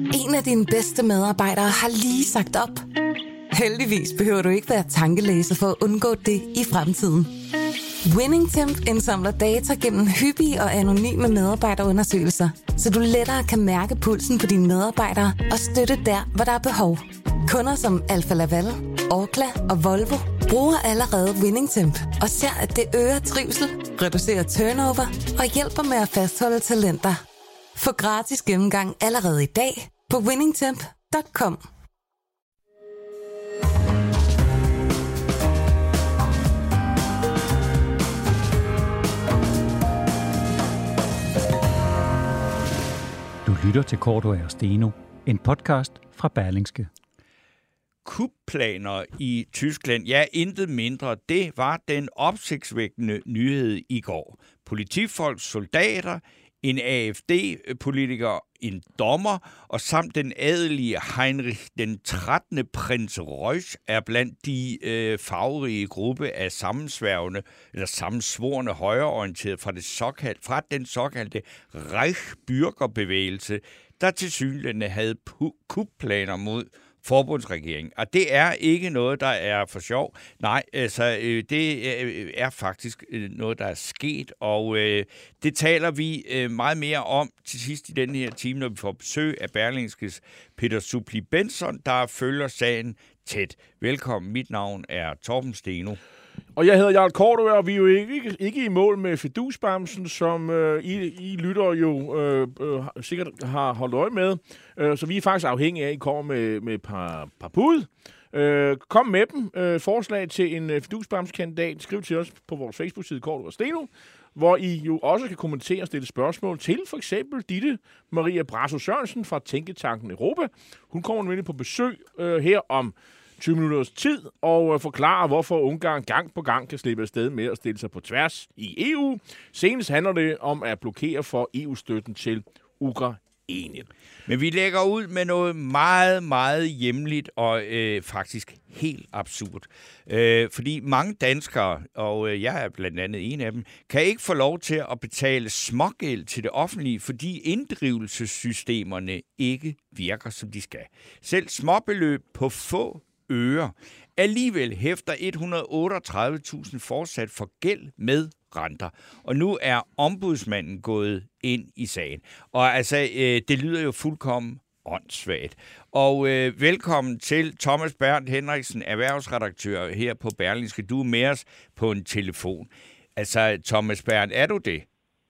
En af dine bedste medarbejdere har lige sagt op. Heldigvis behøver du ikke være tankelæser for at undgå det i fremtiden. WinningTemp indsamler data gennem hyppige og anonyme medarbejderundersøgelser, så du lettere kan mærke pulsen på dine medarbejdere og støtte der, hvor der er behov. Kunder som Alfa Laval, Orkla og Volvo bruger allerede WinningTemp og ser, at det øger trivsel, reducerer turnover og hjælper med at fastholde talenter. Få gratis gennemgang allerede i dag på winningtemp.com. Du lytter til Cordua og Steno, en podcast fra Berlingske. Kupplaner i Tyskland, ja, intet mindre. Det var den opsigtsvækkende nyhed i går. Politifolk, soldater, en AfD-politiker, en dommer og samt den adelige Heinrich den 13. prins Reusch er blandt de farverige gruppe af sammensvorne højreorienterede fra den såkaldte Reichsbürgerbevægelse, der tilsyneladende havde kupplaner mod forbundsregeringen. Og det er ikke noget, der er for sjov. Nej, altså, det er faktisk noget, der er sket, og det taler vi meget mere om til sidst i denne her time, når vi får besøg af Berlingskes Peter Suppli Benson, der følger sagen tæt. Velkommen, mit navn er Torben Steno. Og jeg hedder Jarl Cordua, og vi er jo ikke i mål med fidusbamsen, som I lytter jo sikkert har holdt øje med. Så vi er faktisk afhængige af, at I kommer med et par bud. Kom med dem. Forslag til en fidusbamskandidat. Skriv til os på vores Facebook-side Cordua og Steno, hvor I jo også kan kommentere og stille spørgsmål til for eksempel Ditte Maria Brasso Sørensen fra Tænketanken Europa. Hun kommer nemlig på besøg her om 20 minutters tid og forklare, hvorfor Ungarn gang på gang kan slippe afsted med at stille sig på tværs i EU. Senest handler det om at blokere for EU-støtten til Ukraine. Men vi lægger ud med noget meget, meget hjemligt og faktisk helt absurd. Fordi mange danskere, og jeg er blandt andet en af dem, kan ikke få lov til at betale smågæld til det offentlige, fordi inddrivelsessystemerne ikke virker, som de skal. Selv småbeløb på få øre. Alligevel hæfter 138.000 fortsat for gæld med renter. Og nu er ombudsmanden gået ind i sagen. Og altså, det lyder jo fuldkommen åndssvagt. Og velkommen til Thomas Bernd Henriksen, erhvervsredaktør her på Berlingske. Du er med os på en telefon. Altså, Thomas Bernd, er du det?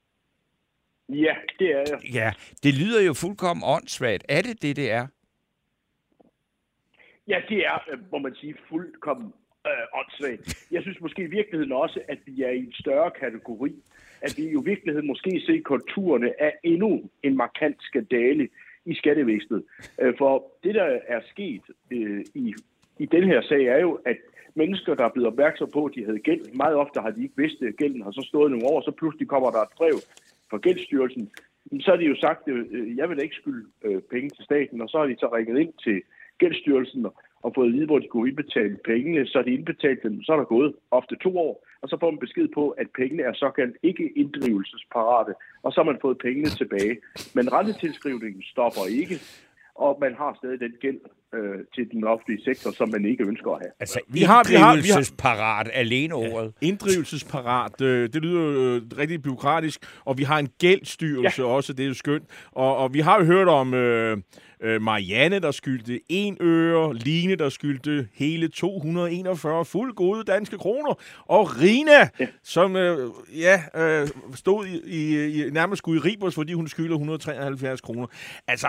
Ja, det er jeg. Ja, det lyder jo fuldkommen åndssvagt. Er det det, det er? Ja, det er, må man sige, fuldkommen åndssvagt. Jeg synes måske i virkeligheden også, at vi er i en større kategori. At vi jo i virkeligheden måske ser konturerne af endnu en markant skandale i skattevæsenet. For det, der er sket i den her sag, er jo, at mennesker, der er blevet opmærksom på, at de havde gæld, meget ofte har de ikke vidst, at gælden har så stået nogle år, så pludselig kommer der et brev fra Gældsstyrelsen. Så har de jo sagt, jeg vil da ikke skylde penge til staten, og så har de så ringet ind til Gældsstyrelsen og fået at vide, hvor de kunne indbetale pengene, så de indbetalt dem, så er der gået ofte 2 år, og så får man besked på, at pengene er såkaldt ikke inddrivelsesparate, og så har man fået pengene tilbage. Men rentetilskrivningen stopper ikke, og man har stadig den gæld til den offentlige sektor, som man ikke ønsker at have. Altså, inddrivelsesparat alene ordet. Ja, inddrivelsesparat, det lyder jo rigtig bureaukratisk, og vi har en gældsstyrelse også, det er jo skønt. Og vi har jo hørt om Marianne, der skyldte 1 øre, Line, der skyldte hele 241 fuldt gode danske kroner, og Rina, som stod i nærmest skulle i Ribos, fordi hun skylder 173 kroner. Altså,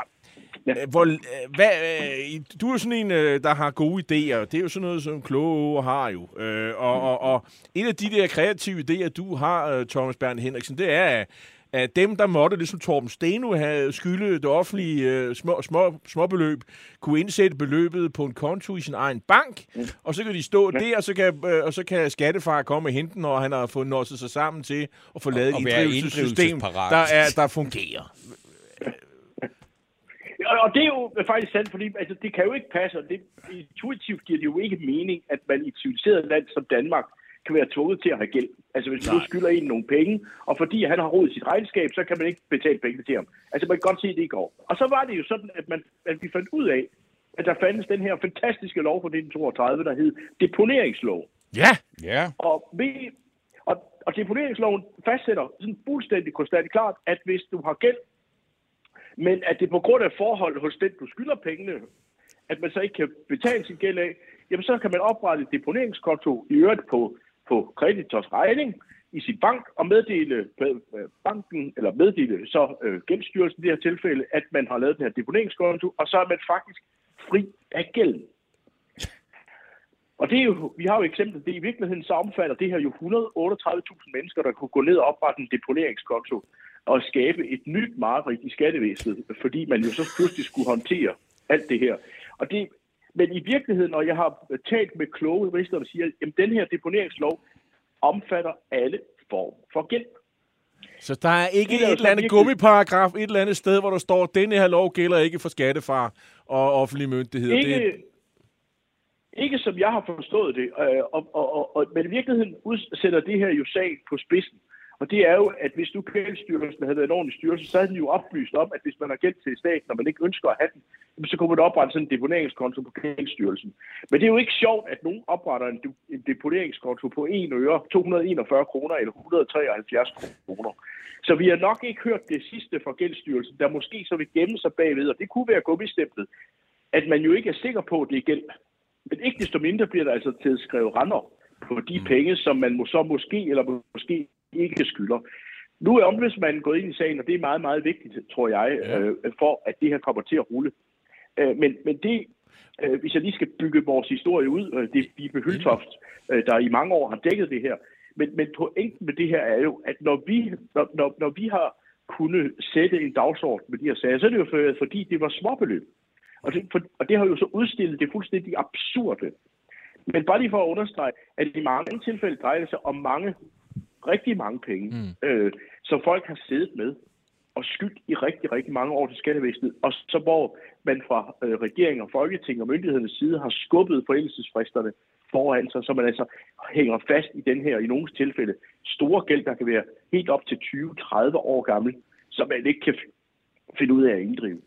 du er jo sådan en, der har gode idéer. Det er jo sådan noget, som kloge har jo. Og en af de der kreative idéer, du har, Thomas Bernd Henriksen, det er, at dem, der måtte, ligesom Torben Steno, have skylde det offentlige småbeløb, kunne indsætte beløbet på en konto i sin egen bank, og så kan de stå der, og så kan skattefar komme og hente den, og han har fået nået sig sammen til at få lavet et inddrivelsessystem, der fungerer. Og det er jo faktisk sandt, fordi altså, det kan jo ikke passe, og det intuitivt giver det jo ikke mening, at man i et civiliseret land som Danmark kan være tvunget til at have gæld. Altså hvis man skylder en nogle penge, og fordi han har rodet sit regnskab, så kan man ikke betale penge til ham. Altså man kan godt se, at det ikke går. Og så var det jo sådan, at vi fandt ud af, at der fandtes den her fantastiske lov fra 1932, der hed deponeringslov. Ja. Og deponeringsloven fastsætter sådan fuldstændig konstant klart, at hvis du har gæld, men at det på grund af forhold hos den, du skylder pengene, at man så ikke kan betale sin gæld af, jamen så kan man oprette et deponeringskonto i øvrigt på kreditors regning i sin bank og meddele banken, eller meddele så Gældsstyrelsen i det her tilfælde, at man har lavet den her deponeringskonto, og så er man faktisk fri af gælden. Og det er jo, vi har jo eksemplet, det i virkeligheden så omfatter det her jo 138.000 mennesker, der kunne gå ned og oprette en deponeringskonto og skabe et nyt mareridt i skattevæsenet, fordi man jo så pludselig skulle håndtere alt det her. Men i virkeligheden, når jeg har talt med kloge jurister, der siger, at den her deponeringslov omfatter alle former for gæld. Så der er ikke et eller andet gummiparagraf et eller andet sted, hvor der står, at denne her lov gælder ikke for skattefar og offentlige myndigheder? Ikke som jeg har forstået det, men i virkeligheden udsætter det her jo sagen på spidsen. Og det er jo, at hvis nu Gældsstyrelsen havde været en ordentlig styrelse, så havde den jo oplyst om, at hvis man har gæld til staten, og man ikke ønsker at have den, så kunne man oprette sådan en deponeringskonto på Gældsstyrelsen. Men det er jo ikke sjovt, at nogen opretter en deponeringskonto på 1 øre, 241 kroner eller 173 kroner. Så vi har nok ikke hørt det sidste fra Gældsstyrelsen, der måske så vil gemme sig bagved, og det kunne være gummistemplet, at man jo ikke er sikker på, at det er gæld. Men ikke desto mindre bliver der altså til at skrive renter på de penge, som man så måske eller måske ikke skylder. Nu er ombudsmanden gået ind i sagen, og det er meget, meget vigtigt, tror jeg, for at det her kommer til at rulle. Men det, hvis jeg lige skal bygge vores historie ud, det er Vibe Hyltoft, der i mange år har dækket det her. Men pointen med det her er jo, at når vi har kunnet sætte en dagsorden med de her sager, så er det jo fordi det var småbeløb. Og det har jo så udstillet det fuldstændig absurde. Men bare lige for at understrege, at i mange tilfælde drejer det sig om rigtig mange penge, som folk har siddet med og skyldt i rigtig, rigtig mange år til skattevæsenet, og så hvor man fra regering og folketing og myndighedernes side har skubbet forældelsesfristerne foran sig, så man altså hænger fast i den her, i nogle tilfælde, store gæld, der kan være helt op til 20-30 år gammel, som man ikke kan finde ud af at inddrive.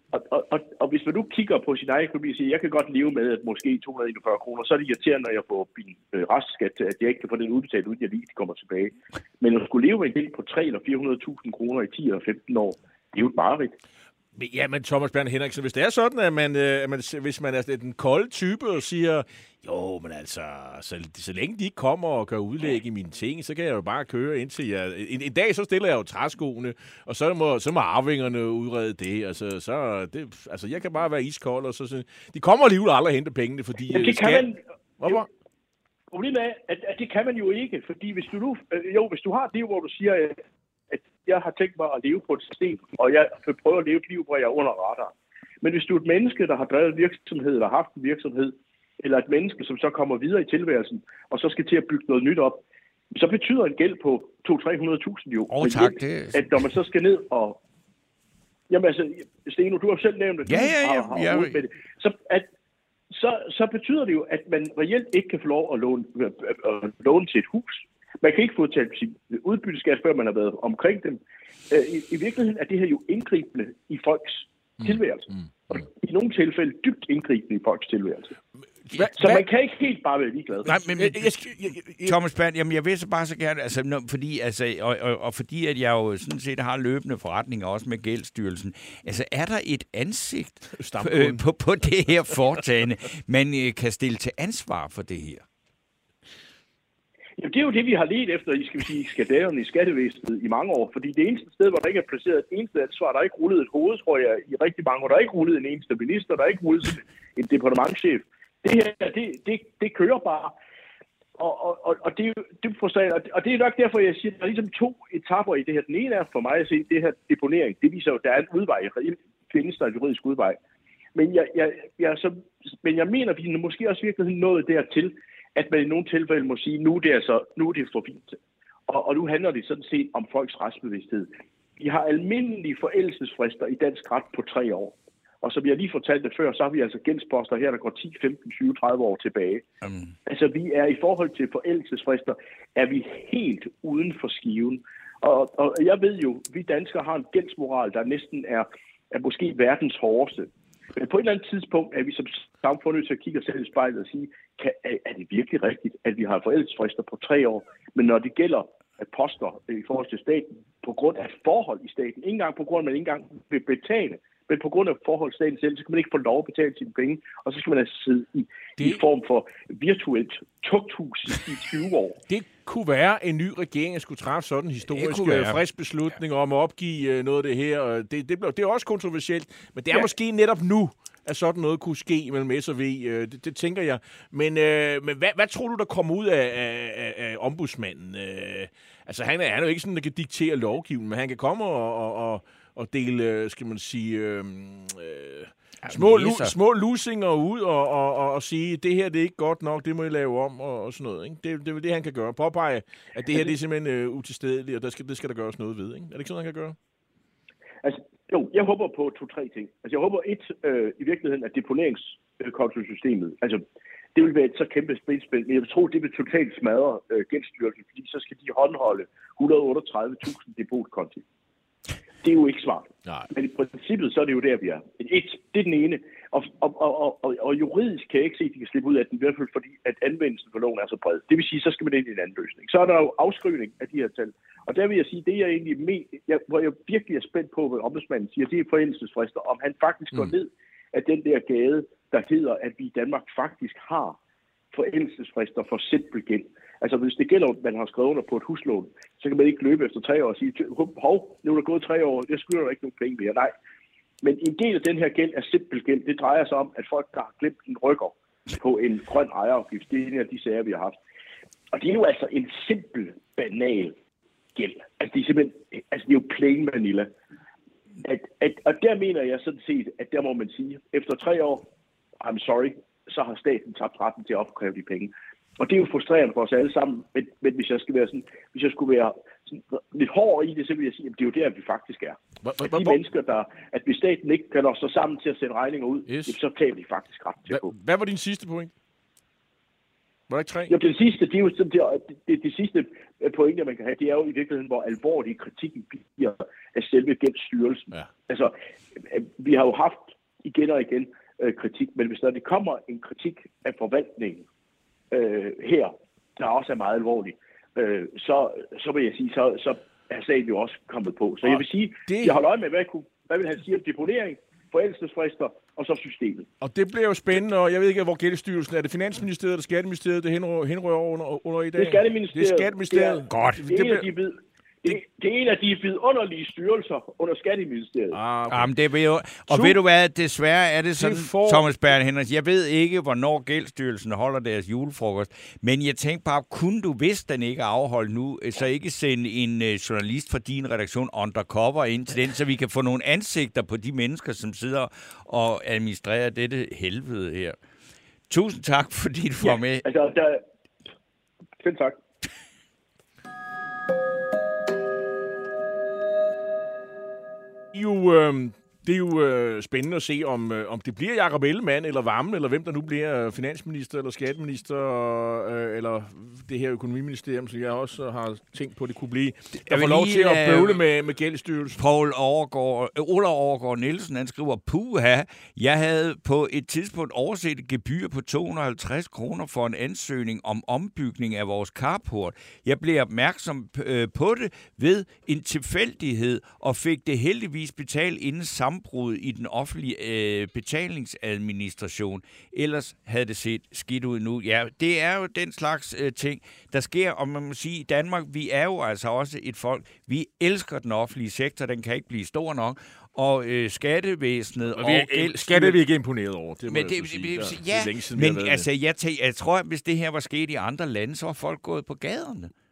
Og hvis man nu kigger på sin egen økonomi og siger, jeg kan godt leve med, at måske 241 kroner, så er det irriterende, når jeg får min restskat, at jeg ikke kan få den udbetalt, uden jeg lige kommer tilbage. Men at skulle leve med en gæld på 300 eller 400.000 kroner i 10 eller 15 år, det er jo et mareridt. Ja, men Thomas Bjørn Henriksen, hvis det er sådan, at hvis man er den kolde type og siger, jo, men altså, så længe de ikke kommer og gør udlæg i mine ting, så kan jeg jo bare køre indtil jeg... En dag så stiller jeg jo træskoene, og så må arvingerne udrede det. Altså, jeg kan bare være iskold, og så... De kommer alligevel aldrig at hente pengene, fordi... Jamen, det kan man... Hvorfor? Problemet er, at det kan man jo ikke, fordi hvis du har det, hvor du siger, at jeg har tænkt mig at leve på et system, og jeg vil prøve at leve et liv, hvor jeg er under radar. Men hvis du er et menneske, der har drevet virksomhed, eller har haft en virksomhed, eller et menneske, som så kommer videre i tilværelsen, og så skal til at bygge noget nyt op, så betyder en gæld på 200-300.000 jo. Tak, at når man så skal ned og... Jamen altså, Steno, du har selv nævnt, at du har med det. Så betyder det jo, at man reelt ikke kan få lov at låne til et hus. Man kan ikke få talt sin udbytteskat, før man har været omkring dem. I virkeligheden er det her jo indgribende i folks tilværelse. Og i nogle tilfælde dybt indgribende i folks tilværelse. Så man kan ikke helt bare være ligeglad. Nej, men Thomas Bjørn, jamen jeg vil så bare så gerne, altså, fordi at jeg jo sådan set har løbende forretninger også med Gældsstyrelsen. Altså, er der et ansigt på det her foretagende, man kan stille til ansvar for det her? Jamen, det er jo det, vi har ledt efter i skandalerne i skattevæsenet i mange år. Fordi det eneste sted, hvor der ikke er placeret et eneste ansvar, der er ikke rullet et hoved, tror jeg, i rigtig mange år. Der er ikke rullet en eneste minister, der er ikke rullet en departementschef. Det her, det kører bare. Og det er jo dybt frustrerende. Og det er nok derfor, jeg siger, at der er ligesom 2 etapper i det her. Den ene er for mig at se, det her deponering. Det viser jo, at der er en udvej. Reelt findes der en juridisk udvej. Men jeg mener, at vi måske også virkelig nået dertil, at man i nogle tilfælde må sige, nu er det for fint. Og nu handler det sådan set om folks retsbevidsthed. Vi har almindelige forældelsesfrister i dansk ret på 3 år. Og som jeg lige fortalte det før, så har vi altså gældsposter her, der går 10, 15, 20, 30 år tilbage. Altså vi er i forhold til forældelsesfrister, er vi helt uden for skiven. Og jeg ved jo, vi danskere har en gældsmoral, der næsten er måske verdens hårdeste. Men på et eller andet tidspunkt er vi som samfund nødt til at kigge os selv i spejlet og sige, er det virkelig rigtigt, at vi har forældelsesfrister på 3 år? Men når det gælder poster i forhold til staten, på grund af forhold i staten, ikke engang på grund af, at man ikke engang vil betale, men på grund af forhold i staten selv, så kan man ikke få lov at betale sine penge, og så skal man altså sidde i form for virtuelt tugthus i 20 år. Det kunne være en ny regering, at skulle træffe sådan en historisk frisk beslutning om at opgive noget af det her. Det er også kontroversielt, men det er måske netop nu, at sådan noget kunne ske mellem S og V. Det tænker jeg. Men hvad tror du, der kommer ud af ombudsmanden? Altså, han er jo ikke sådan, der kan diktere lovgivningen, men han kan komme og dele, skal man sige, små lusinger ud og sige, det her det er ikke godt nok, det må I lave om og sådan noget. Ikke? Det er det, han kan gøre. Påpege, at det her det er simpelthen utilstedeligt, og det skal der gøres noget ved. Ikke? Er det ikke sådan, han kan gøre? Altså, jo, jeg håber på 2-3 ting. Altså, jeg håber i virkeligheden, at deponeringskontosystemet, altså, det vil være et så kæmpe spil, men jeg tror, det vil totalt smadre gældsstyrelsen, fordi så skal de håndholde 138.000 depotkonti. Det er jo ikke smart. Nej. Men i princippet, så er det jo der, vi er. Det er den ene. Og juridisk kan jeg ikke se, at de kan slippe ud af den, i hvert fald fordi, at anvendelsen for loven er så bred. Det vil sige, så skal man ind i en anden løsning. Så er der jo afskrivning af de her tal. Og der vil jeg sige, det jeg egentlig hvor jeg virkelig er spændt på, hvad ombudsmanden siger, det er forældelsesfrister, om han faktisk går ned af den der gade, der hedder, at vi i Danmark faktisk har forældelsesfrister for simpel gæld. Altså, hvis det gælder, at man har skrevet under på et huslån, så kan man ikke løbe efter 3 år og sige, hov, nu er der gået 3 år, jeg skylder ikke nogen penge mere. Nej. Men en del af den her gæld er simpel gæld. Det drejer sig om, at folk, der har glemt en rykker på en grøn ejerafgift, det er en af de sager, vi har haft. Og det er jo altså en simpel, banal gæld. Altså, det er simpelthen, altså, det er jo plain vanilla. Og der mener jeg sådan set, at der må man sige, efter 3 år, I'm sorry, så har staten tabt retten til at opkræve de penge. Og det er jo frustrerende for os alle sammen, men hvis jeg skulle være sådan lidt hård i det, så vil jeg sige, at det er jo der, vi faktisk er. De mennesker, at hvis staten ikke kan stå sammen til at sende regninger ud, så tager de faktisk ret til på. Hvad var din sidste point? Var det ikke 3? Jo, det sidste, det er jo det sidste pointe, man kan have, det er jo i virkeligheden, hvor alvorlig kritikken bliver af selve gældsstyrelsen. Ja. Altså, vi har jo haft igen og igen kritik, men hvis der kommer en kritik af forvaltningen, her, der også er meget alvorlig, så vil jeg sige, så er sagen jo også kommet på. Så jeg vil sige, jeg holder øje med, hvad vil han sige om deponering, forældelsesfrister og så systemet. Og det bliver jo spændende, og jeg ved ikke, hvor Gældsstyrelsen er. Det Finansministeriet eller Skatteministeriet, det henrører under i dag? Det er Skatteministeriet. Det er Skatteministeriet. Godt. Det er en af de vidunderlige styrelser under Skatteministeriet. Okay. Jamen, det vil jo, og ved du hvad, desværre er det sådan, Thomas Bernd Henriksen, jeg ved ikke, hvornår Gældsstyrelsen holder deres julefrokost, men jeg tænkte bare, kunne du, hvis den ikke er afholdt nu, så ikke sende en journalist fra din redaktion undercover ind til den, så vi kan få nogle ansigter på de mennesker, som sidder og administrerer dette helvede her. Tusind tak, fordi du var med. Altså, selv tak. Det er jo spændende at se, om det bliver Jakob Ellemann eller Wammen, eller hvem der nu bliver finansminister eller skatteminister, eller det her økonomiministerium, som jeg også har tænkt på, det kunne blive. Jeg får lov til at bøvle med Gældsstyrelsen. Ola Overgaard Nielsen, han skriver, puha, jeg havde på et tidspunkt overset et gebyr på 250 kroner for en ansøgning om ombygning af vores carport. Jeg blev opmærksom på det ved en tilfældighed, og fik det heldigvis betalt inden sammenbrud i den offentlige betalingsadministration. Ellers havde det set skidt ud nu. Ja, det er jo den slags ting, der sker, og man må sige, i Danmark, vi er jo altså også et folk, vi elsker den offentlige sektor, den kan ikke blive stor nok, og skattevæsenet og Skatte er vi ikke imponeret over. Det men jeg tror, at hvis det her var sket i andre lande, så var folk gået på gaderne.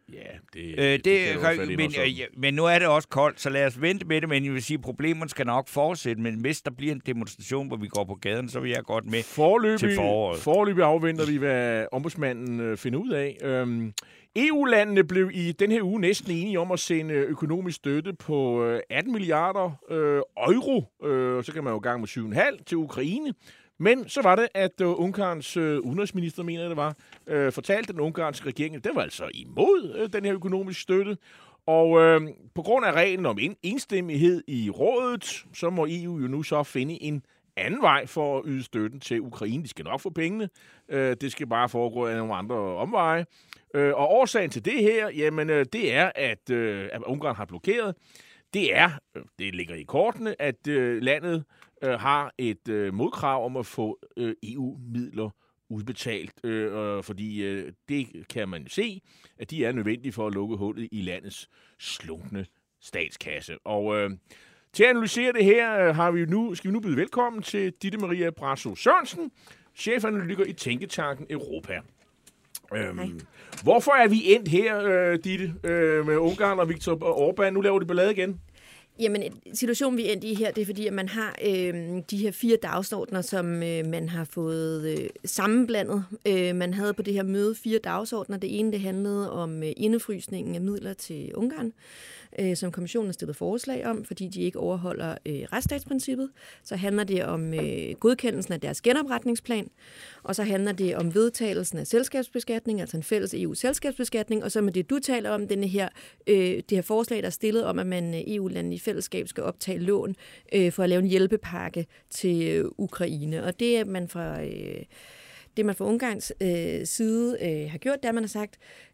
Men nu er det også koldt, så lad os vente med det, men jeg vil sige, at problemerne skal nok fortsætte, men hvis der bliver en demonstration, hvor vi går på gaden, så vil jeg godt med til foråret. Foreløbig afventer vi, hvad ombudsmanden finder ud af. EU-landene blev i den her uge næsten enige om at sende økonomisk støtte på 18 milliarder euro. Så kan man jo gang med 7,5 til Ukraine. Men så var det, at Ungarns udenrigsminister, mener jeg det var, fortalte den ungarske regering, at det var altså imod den her økonomiske støtte. Og på grund af reglen om enstemmighed i rådet, så må EU jo nu så finde en anden vej for at yde støtten til Ukraine. De skal nok få pengene. Det skal bare foregå af nogle andre omveje. Og årsagen til det her, jamen, det er, at Ungarn har blokeret. Det ligger i kortene, at landet har et modkrav om at få EU-midler udbetalt, fordi det kan man se, at de er nødvendige for at lukke hullet i landets slunkne statskasse. Og til at analysere det her skal vi nu byde velkommen til Ditte Maria Brasso Sørensen, chefanalytiker i Tænketanken Europa. Hvorfor er vi endt her, Ditte, med Ungarn og Viktor Orbán? Nu laver de ballade igen. Jamen, situationen, vi endte i her, det er fordi, at man har de her 4 dagsordener, som man har fået sammenblandet. Man havde på det her møde 4 dagsordener. Det ene, det handlede om indefrysningen af midler til Ungarn, som kommissionen har stillet forslag om, fordi de ikke overholder retsstatsprincippet. Så handler det om godkendelsen af deres genopretningsplan, og så handler det om vedtagelsen af selskabsbeskatning, altså en fælles EU-selskabsbeskatning, og så med det, du taler om, det her forslag, der er stillet om, at man EU-landene i fællesskab skal optage lån for at lave en hjælpepakke til Ukraine. Og det, man fra Ungarns side har gjort, det er, man har sagt,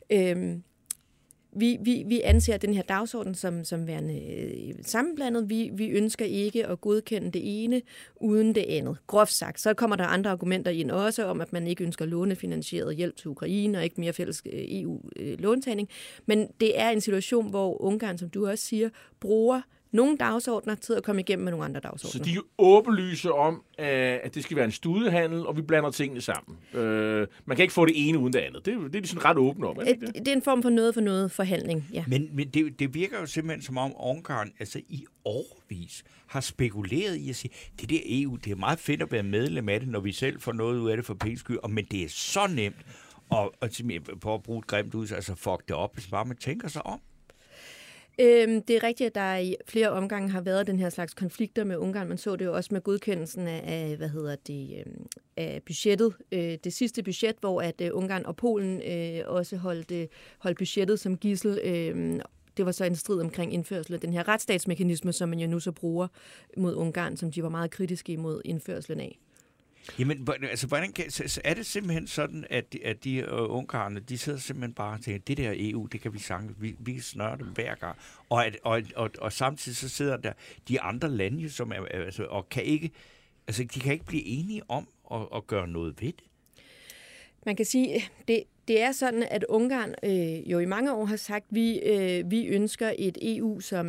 vi anser den her dagsorden som værende sammenblandet. Vi ønsker ikke at godkende det ene uden det andet. Groft sagt. Så kommer der andre argumenter ind også om, at man ikke ønsker lånefinansieret hjælp til Ukraine og ikke mere fælles EU-låntagning. Men det er en situation, hvor Ungarn, som du også siger, bruger nogle dagsordner til at komme igennem med nogle andre dagsordner. Så de er åbenlyse om, at det skal være en studehandel, og vi blander tingene sammen. Man kan ikke få det ene uden det andet. Det er de sådan ret åbne om. Det er en form for noget forhandling, ja. Men det virker jo simpelthen som om Ungarn altså i årevis har spekuleret i at sige, det der EU, det er meget fedt at være medlem af det, når vi selv får noget ud af det for penge skyld, men det er så nemt og på at bruge et grimt ud, altså fuck det op, hvis bare man tænker sig om. Det er rigtigt, at der i flere omgange har været den her slags konflikter med Ungarn. Man så det jo også med godkendelsen af af budgettet. Det sidste budget, hvor at Ungarn og Polen også holdt budgettet som gidsel. Det var så en strid omkring indførsel af den her retsstatsmekanisme, som man jo nu så bruger mod Ungarn, som de var meget kritiske imod indførselen af. Jamen, altså, er det simpelthen sådan, at de ungarerne, de sidder simpelthen bare og tænker, det der EU, det kan vi sange, vi kan snøre det hver gang. Og samtidig så sidder der de andre lande, som og kan ikke, altså, de kan ikke blive enige om at gøre noget ved det. Man kan sige, det er sådan, at Ungarn jo i mange år har sagt, vi ønsker et EU, som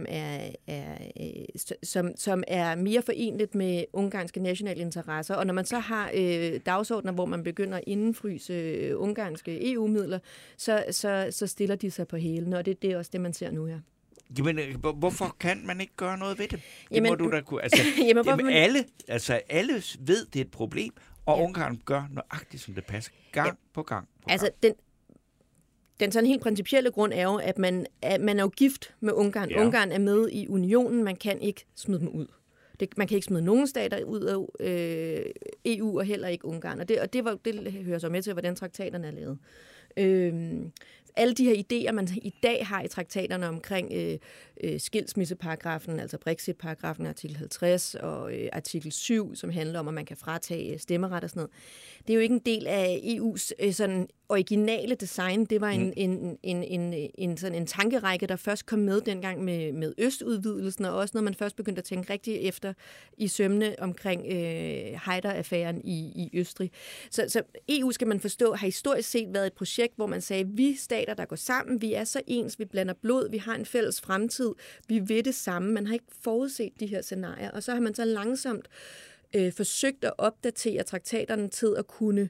er mere forenligt med ungarske nationale interesser. Og når man så har dagsordner, hvor man begynder at indfryse ungarske EU-midler, så stiller de sig på hælene, og det er også det, man ser nu her. Jamen, hvorfor kan man ikke gøre noget ved det? Jamen, må du da kunne. Alle ved, det er et problem, og Ungarn gør nøjagtigt, som det passer, gang på gang. Altså, den sådan helt principielle grund er jo, at man er jo gift med Ungarn. Ja. Ungarn er med i unionen, man kan ikke smide dem ud. Man kan ikke smide nogen stater ud af EU, og heller ikke Ungarn. Og det hører så med til, hvordan traktaterne er lavet. Alle de her idéer, man i dag har i traktaterne omkring skilsmisseparagrafen, altså Brexit-paragrafen, artikel 50 og artikel 7, som handler om, at man kan fratage stemmeret og sådan noget. Det er jo ikke en del af EU's sådan originale design. Det var en tankerække, der først kom med dengang med østudvidelsen, og også når man først begyndte at tænke rigtig efter i sømne omkring Haider-affæren i Østrig. Så EU, skal man forstå, har historisk set været et projekt, hvor man sagde, vi stater, der går sammen, vi er så ens, vi blander blod, vi har en fælles fremtid, vi vil det samme. Man har ikke forudset de her scenarier, og så har man så langsomt forsøgt at opdatere traktaterne til at kunne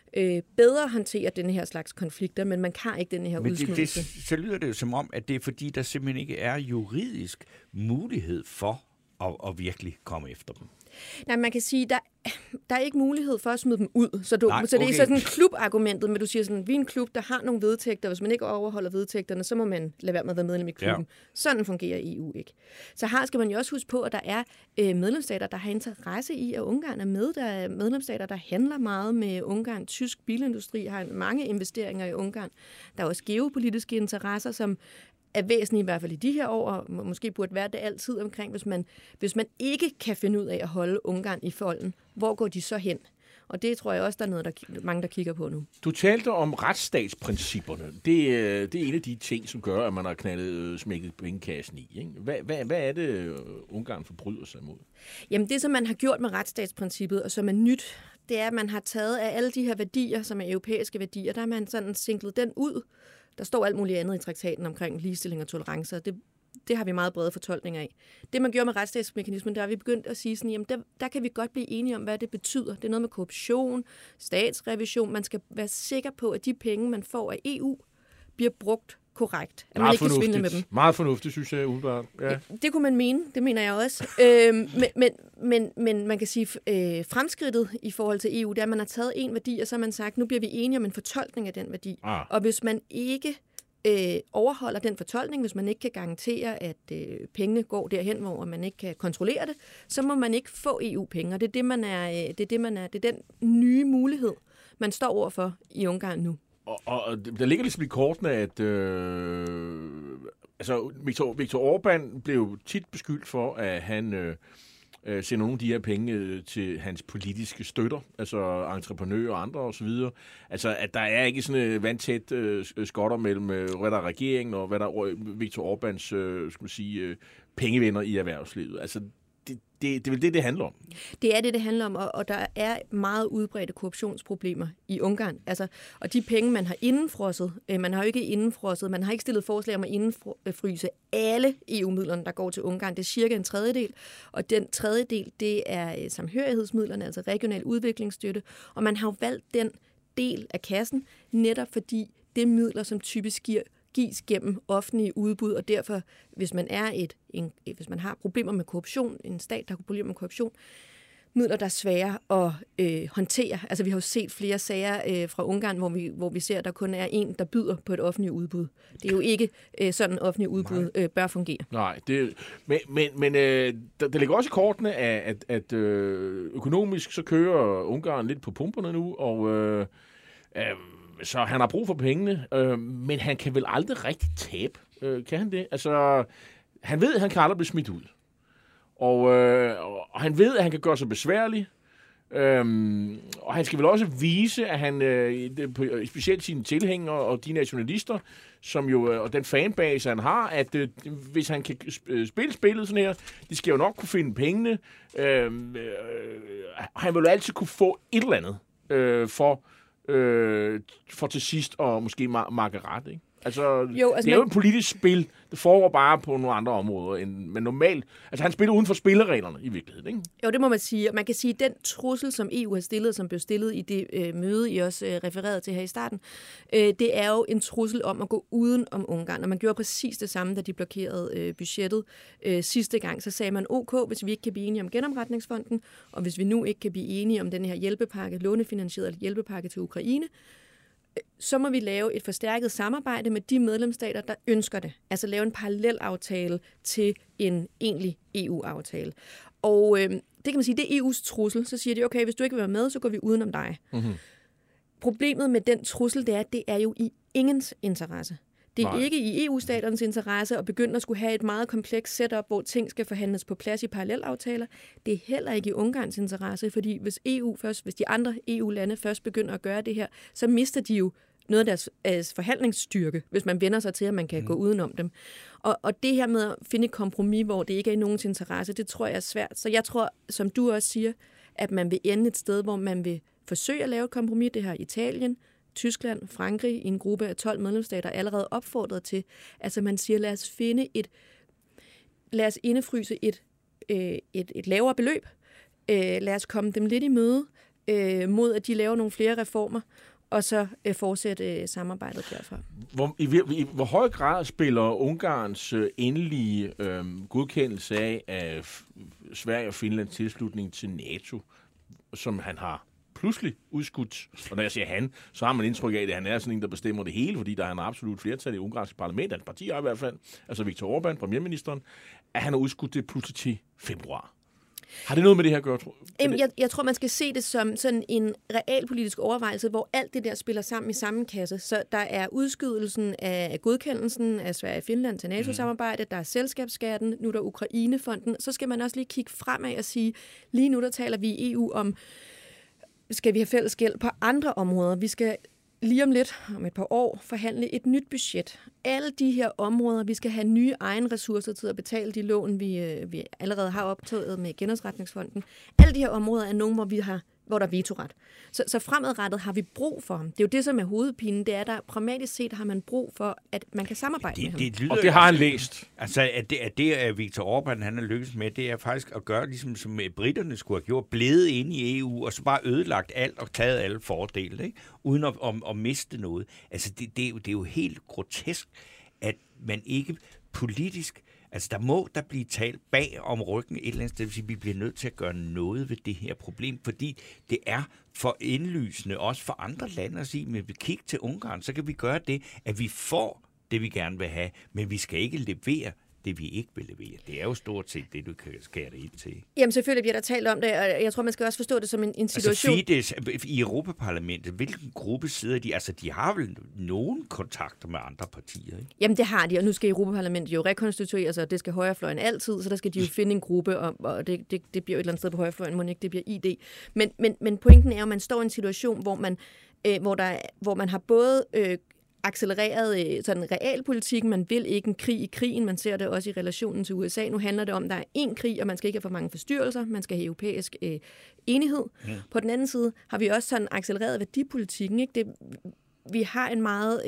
bedre håndtere den her slags konflikter, men man kan ikke den her udsmidelse. Så lyder det jo som om, at det er fordi, der simpelthen ikke er juridisk mulighed for at virkelig komme efter dem. Nej, man kan sige, der er ikke mulighed for at smide dem ud. Så det er sådan klubargumentet, men du siger sådan, vi er en klub, der har nogle vedtægter. Hvis man ikke overholder vedtægterne, så må man lade være med at være medlem i klubben. Ja. Sådan fungerer EU ikke. Så her skal man jo også huske på, at der er medlemsstater, der har interesse i, at Ungarn er med. Der er medlemsstater, der handler meget med Ungarn. Tysk bilindustri har mange investeringer i Ungarn. Der er også geopolitiske interesser, som er væsentligt i hvert fald i de her år, og måske burde være det altid omkring, hvis man ikke kan finde ud af at holde Ungarn i folden, hvor går de så hen? Og det tror jeg også, der er noget, mange, der kigger på nu. Du talte om retsstatsprincipperne. Det er en af de ting, som gør, at man har smækket pengekassen i. Ikke? Hvad er det, Ungarn forbryder sig mod? Jamen det, som man har gjort med retsstatsprincippet, og som er nyt, det er, at man har taget af alle de her værdier, som er europæiske værdier, der har man sådan singlet den ud. Der står alt muligt andet i traktaten omkring ligestilling og tolerance, og det har vi meget brede fortolkninger af. Det, man gjorde med retsstatsmekanismen, der har vi begyndt at sige sådan, jamen der kan vi godt blive enige om, hvad det betyder. Det er noget med korruption, statsrevision. Man skal være sikker på, at de penge, man får af EU, bliver brugt korrekt. At man ikke kan svindle med dem. Meget fornuftigt, synes jeg, umiddelbart. Ja. Det kunne man mene. Det mener jeg også. Men man kan sige, fremskridtet i forhold til EU, det er, at man har taget en værdi, og så har man sagt, nu bliver vi enige om en fortolkning af den værdi. Og hvis man ikke overholder den fortolkning, hvis man ikke kan garantere, at pengene går derhen, hvor man ikke kan kontrollere det, så må man ikke få EU-penge. Og det er den nye mulighed, man står overfor i Ungarn nu. Og der ligger ligesom i kortene, at Viktor Orbán blev tit beskyldt for, at han sender nogle af de her penge til hans politiske støtter, altså entreprenører og andre osv. Altså, at der er ikke sådan vandtæt skotter mellem, hvad der er regeringen og hvad der er Viktor Orbáns pengevenner i erhvervslivet. Altså, det er vel det handler om. Det er det handler om, og der er meget udbredte korruptionsproblemer i Ungarn. Altså, og de penge, man har indenfrosset, man har jo ikke indenfrosset, man har ikke stillet forslag om at indenfryse alle EU-midlerne, der går til Ungarn. Det er cirka en tredjedel, og den tredjedel, det er samhørighedsmidlerne, altså regional udviklingsstøtte, og man har jo valgt den del af kassen, netop fordi det er midler, som typisk gives gennem offentlige udbud, og derfor, hvis man hvis man har problemer med korruption, en stat, der har problemer med korruption, midler, der er svære at håndtere. Altså, vi har jo set flere sager fra Ungarn, hvor vi ser, at der kun er en, der byder på et offentligt udbud. Det er jo ikke sådan, offentligt udbud bør fungere. Nej, men der ligger også i kortene, at økonomisk så kører Ungarn lidt på pumperne nu, og så han har brug for pengene, men han kan vel aldrig rigtig tabe. Kan han det? Altså, han ved, at han kan aldrig blive smidt ud. Og han ved, at han kan gøre sig besværlig. Og han skal vel også vise, at han, specielt sine tilhængere og de nationalister, som jo, og den fanbase, han har, at hvis han kan spille spillet sådan her, de skal jo nok kunne finde pengene. Han vil jo altid kunne få et eller andet for til sidst og måske makke ret, ikke? Altså, det er jo et politisk spil. Det foregår bare på nogle andre områder end normalt. Altså, han spiller uden for spillereglerne i virkeligheden, ikke? Jo, det må man sige. Og man kan sige, at den trussel, som EU har stillet, som blev stillet i det møde, I også refererede til her i starten, det er jo en trussel om at gå uden om Ungarn. Og man gjorde præcis det samme, da de blokerede budgettet sidste gang. Så sagde man, OK, hvis vi ikke kan blive enige om genopretningsfonden, og hvis vi nu ikke kan blive enige om den her hjælpepakke, lånefinansieret hjælpepakke til Ukraine, så må vi lave et forstærket samarbejde med de medlemsstater, der ønsker det. Altså lave en parallelaftale til en egentlig EU-aftale. Og det kan man sige, det er EU's trussel. Så siger de, okay, hvis du ikke vil være med, så går vi udenom dig. Mm-hmm. Problemet med den trussel, det er, at det er jo i ingens interesse. Det er ikke i EU-staternes interesse at begynde at skulle have et meget komplekst setup, hvor ting skal forhandles på plads i parallelaftaler. Det er heller ikke i Ungarns interesse, fordi hvis de andre EU-lande først begynder at gøre det her, så mister de jo noget af deres forhandlingsstyrke, hvis man vender sig til, at man kan gå udenom dem. Og det her med at finde et kompromis, hvor det ikke er i nogens interesse, det tror jeg er svært. Så jeg tror, som du også siger, at man vil ende et sted, hvor man vil forsøge at lave et kompromis. Det her Italien, Tyskland, Frankrig i en gruppe af 12 medlemsstater allerede opfordret til. Altså man siger, lad os indefryse et lavere beløb. Lad os komme dem lidt i møde. mod, at de laver nogle flere reformer, og så fortsætte samarbejdet derfra. Hvor høj grad spiller Ungarns endelige godkendelse af Sverige og Finlands tilslutning til NATO, som han har pludselig udskudt, og når jeg siger han, så har man indtryk af, at han er sådan en, der bestemmer det hele, fordi der er en absolut flertal i ungarske parlament, hans parti i hvert fald, altså Viktor Orbán, premierministeren, at han har udskudt det pludselig til februar. Har det noget med det her at gøre, tror du? Jeg tror, man skal se det som sådan en realpolitisk overvejelse, hvor alt det der spiller sammen i samme kasse. Så der er udskydelsen af godkendelsen af Sverige og Finland til NATO-samarbejdet, der er selskabsskatten, nu er der Ukrainefonden. Så skal man også lige kigge fremad og sige, lige nu der taler vi i EU om, skal vi have fælles gæld på andre områder. Vi skal lige om lidt, om et par år, forhandle et nyt budget. Alle de her områder, vi skal have nye egne ressourcer til at betale de lån, vi allerede har optaget med genopretningsfonden. Alle de her områder er nogle, hvor der er vetoret. Så fremadrettet har vi brug for ham. Det er jo det, som er hovedpinen. Det er, der pragmatisk set har man brug for, at man kan samarbejde med ham. Og det har han læst. Altså, at det Viktor Orbán, han har lykkes med, det er faktisk at gøre, ligesom som britterne skulle have gjort, blevet inde i EU, og så bare ødelagt alt og taget alle fordele, ikke? Uden at miste noget. Altså, det er jo helt grotesk, at man ikke politisk... Altså, der blive talt bag om ryggen et eller andet sted, det vil sige, at vi bliver nødt til at gøre noget ved det her problem, fordi det er for indlysende, også for andre lande at sige, men vi kigger til Ungarn, så kan vi gøre det, at vi får det, vi gerne vil have, men vi skal ikke levere det, vi ikke vil levere. Det er jo stort set det, du kan skære det ind til. Jamen selvfølgelig bliver der talt om det, og jeg tror, man skal også forstå det som en situation. Altså Fidesz i Europaparlamentet, hvilken gruppe sidder de? Altså, de har vel nogen kontakter med andre partier, ikke? Jamen, det har de, og nu skal Europaparlamentet jo rekonstitueres, og det skal højrefløjen altid, så der skal de jo finde en gruppe, og det bliver jo et eller andet sted på højrefløjen, må ikke det bliver ID. Men pointen er jo, at man står i en situation, hvor man har både accelereret sådan realpolitik. Man vil ikke en krig i krigen. Man ser det også i relationen til USA. Nu handler det om, at der er én krig, og man skal ikke have for mange forstyrrelser. Man skal have europæisk enighed. Ja. På den anden side har vi også sådan accelereret værdipolitikken. Ikke? Vi har en meget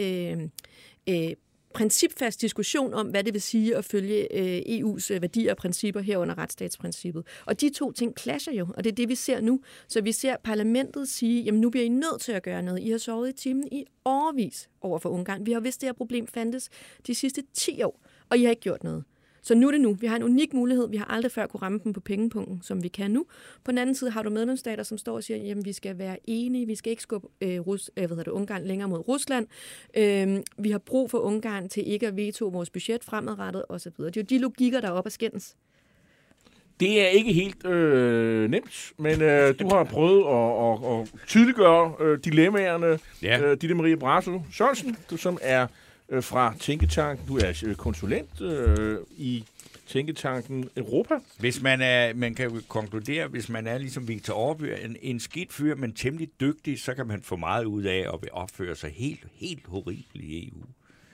principfast diskussion om, hvad det vil sige at følge EU's værdier og principper herunder retsstatsprincippet. Og de to ting clasher jo, og det er det, vi ser nu. Så vi ser parlamentet sige, jamen nu bliver I nødt til at gøre noget. I har sovet i timen i årevis over for Ungarn. Vi har vidst, det her problem fandtes de sidste 10 år, og I har ikke gjort noget. Så nu er det nu. Vi har en unik mulighed. Vi har aldrig før kunne ramme dem på pengepunkten, som vi kan nu. På den anden side har du medlemsstater, som står og siger, jamen vi skal være enige, vi skal ikke skubbe Ungarn længere mod Rusland. Vi har brug for Ungarn til ikke at veto vores budget fremadrettet osv. Det er jo de logikker, der er op at skændes. Det er ikke helt nemt, men du har prøvet at tydeliggøre dilemmaerne. Ja. Ditte Marie Brasso Sørensen, du som er fra Tænketanken. Du er konsulent i Tænketanken Europa. Hvis man kan jo konkludere, hvis man er ligesom Viktor Orbán, en skidt fyr, men temmelig dygtig, så kan man få meget ud af at opføre sig helt horribelt i EU.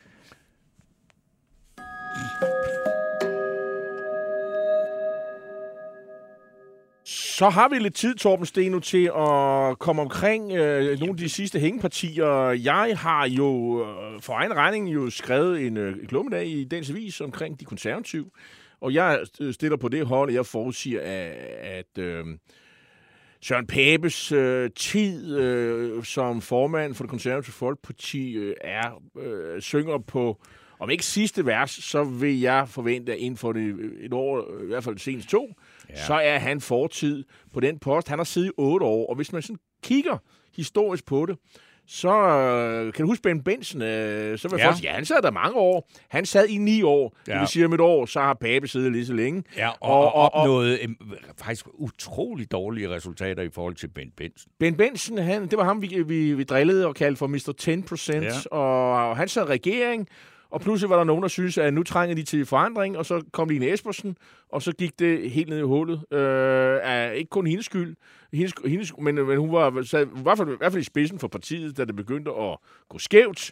Så har vi lidt tid, Torben Steno, til at komme omkring nogle af de sidste hængepartier. Jeg har jo for egen regning skrevet en klummedag i Dagens Avis omkring de konservative. Og jeg stiller på det hold, jeg forudsiger, at Søren Papes tid som formand for det konservative Folkeparti synger på, om ikke sidste vers, så vil jeg forvente, at inden for et år, i hvert fald senest 2, så er han fortid på den post. Han har siddet i 8 år, og hvis man sådan kigger historisk på det, så kan du huske Ben Benson, så vil folk sige, han sad der mange år. Han sad i 9 år. Det vil sige, om et år, så har Pape siddet lige så længe. Ja, og opnået faktisk utrolig dårlige resultater i forhold til Ben Benson. Ben Benson, det var ham, vi drillede og kaldte for Mr. 10%, og han sad i regering. Og pludselig var der nogen, der synes, at nu trænger de til forandring, og så kom Lene Espersen, og så gik det helt ned i hullet. Ikke kun hendes skyld, men hun var i hvert fald i spidsen for partiet, da det begyndte at gå skævt.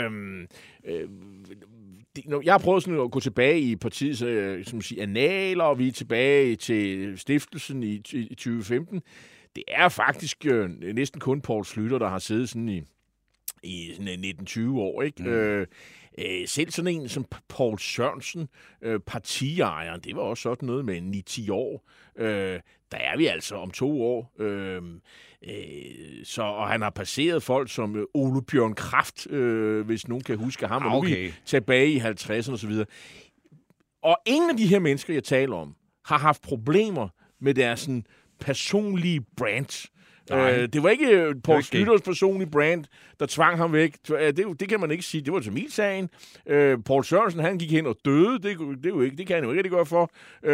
Jeg har prøvet sådan at gå tilbage i partiets annaler, og vi er tilbage til stiftelsen i 2015. Det er faktisk næsten kun Poul Schlüter, der har siddet sådan i 19-20 år, ikke? Selv sådan en som Poul Sørensen, partiejeren, det var også sådan noget med 9-10 år. der er vi altså om 2 år. Og han har passeret folk som Ole Bjørn Kraft, hvis nogen kan huske ham. Okay. Tilbage i 50'erne og så videre. Og ingen af de her mennesker, jeg taler om, har haft problemer med deres sådan, personlige brand. Det var ikke Poul Schlüters personlige brand, der tvang ham væk. Det kan man ikke sige. Det var Tamilsagen. Poul Sørensen, han gik hen og døde. Det kan han jo ikke rigtig gøre for.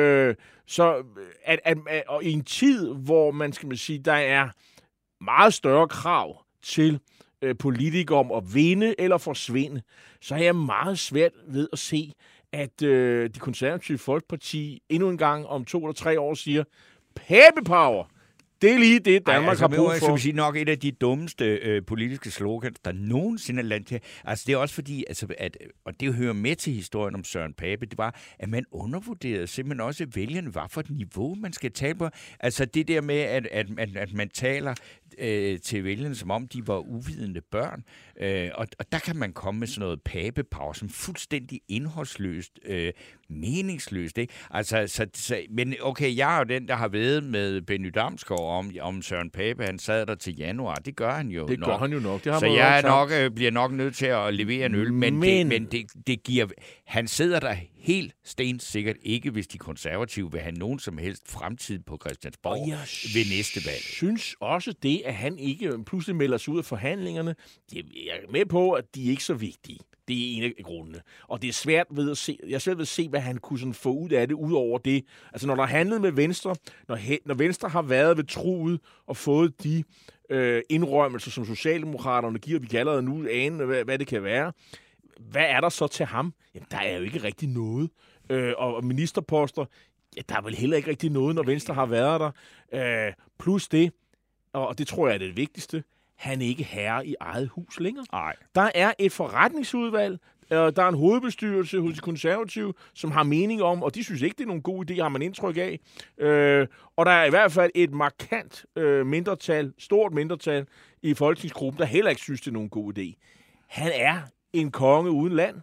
Og i en tid, hvor man skal sige, der er meget større krav til politikere om at vinde eller forsvinde, så er jeg meget svært ved at se, at de konservative Folkeparti endnu en gang om 2 eller 3 år siger, Pape Power! Det er lige det, Danmark har brug for. Sige, nok et af de dummeste politiske slogans, der nogensinde er landet til. Altså, det er også fordi, og det hører med til historien om Søren Pape, det var, at man undervurderede simpelthen også vælgerne, hvad for et niveau, man skal tale på. Altså, det der med, at man taler til vælgerne, som om de var uvidende børn. Og der kan man komme med sådan noget papepower, som fuldstændig indholdsløst, meningsløst. Ikke? Altså, men okay, jeg er jo den, der har været med Benny Damsgaard om Søren Pape. Han sad der til januar. Det gør han jo nok. Det gør han jo nok. Det har så jeg bliver nok nødt til at levere en øl. Men det giver... Han sidder der helt stensikkert ikke, hvis de konservative vil have nogen som helst fremtid på Christiansborg ved næste valg. Jeg synes også det, at han ikke pludselig melder sig ud af forhandlingerne. Jeg er med på, at de er ikke så vigtige. Det er en af grundene. Og det er svært ved at se, jeg er svært ved at se, hvad han kunne sådan få ud af det, ud over det. Altså, når der er handlet med Venstre, når Venstre har været ved truet og fået de indrømmelser, som Socialdemokraterne giver, vi kan allerede nu ane, hvad det kan være. Hvad er der så til ham? Jamen, der er jo ikke rigtig noget. Og ministerposter, der er vel heller ikke rigtig noget, når Venstre har været der. Plus det, og det tror jeg er det vigtigste, han er ikke herre i eget hus længere. Nej. Der er et forretningsudvalg, der er en hovedbestyrelse hos de konservative, som har mening om, og de synes ikke, det er nogen god idé, har man indtryk af. Og der er i hvert fald et markant stort mindretal i folketingsgruppen, der heller ikke synes, det er nogen god idé. Han er en konge uden land,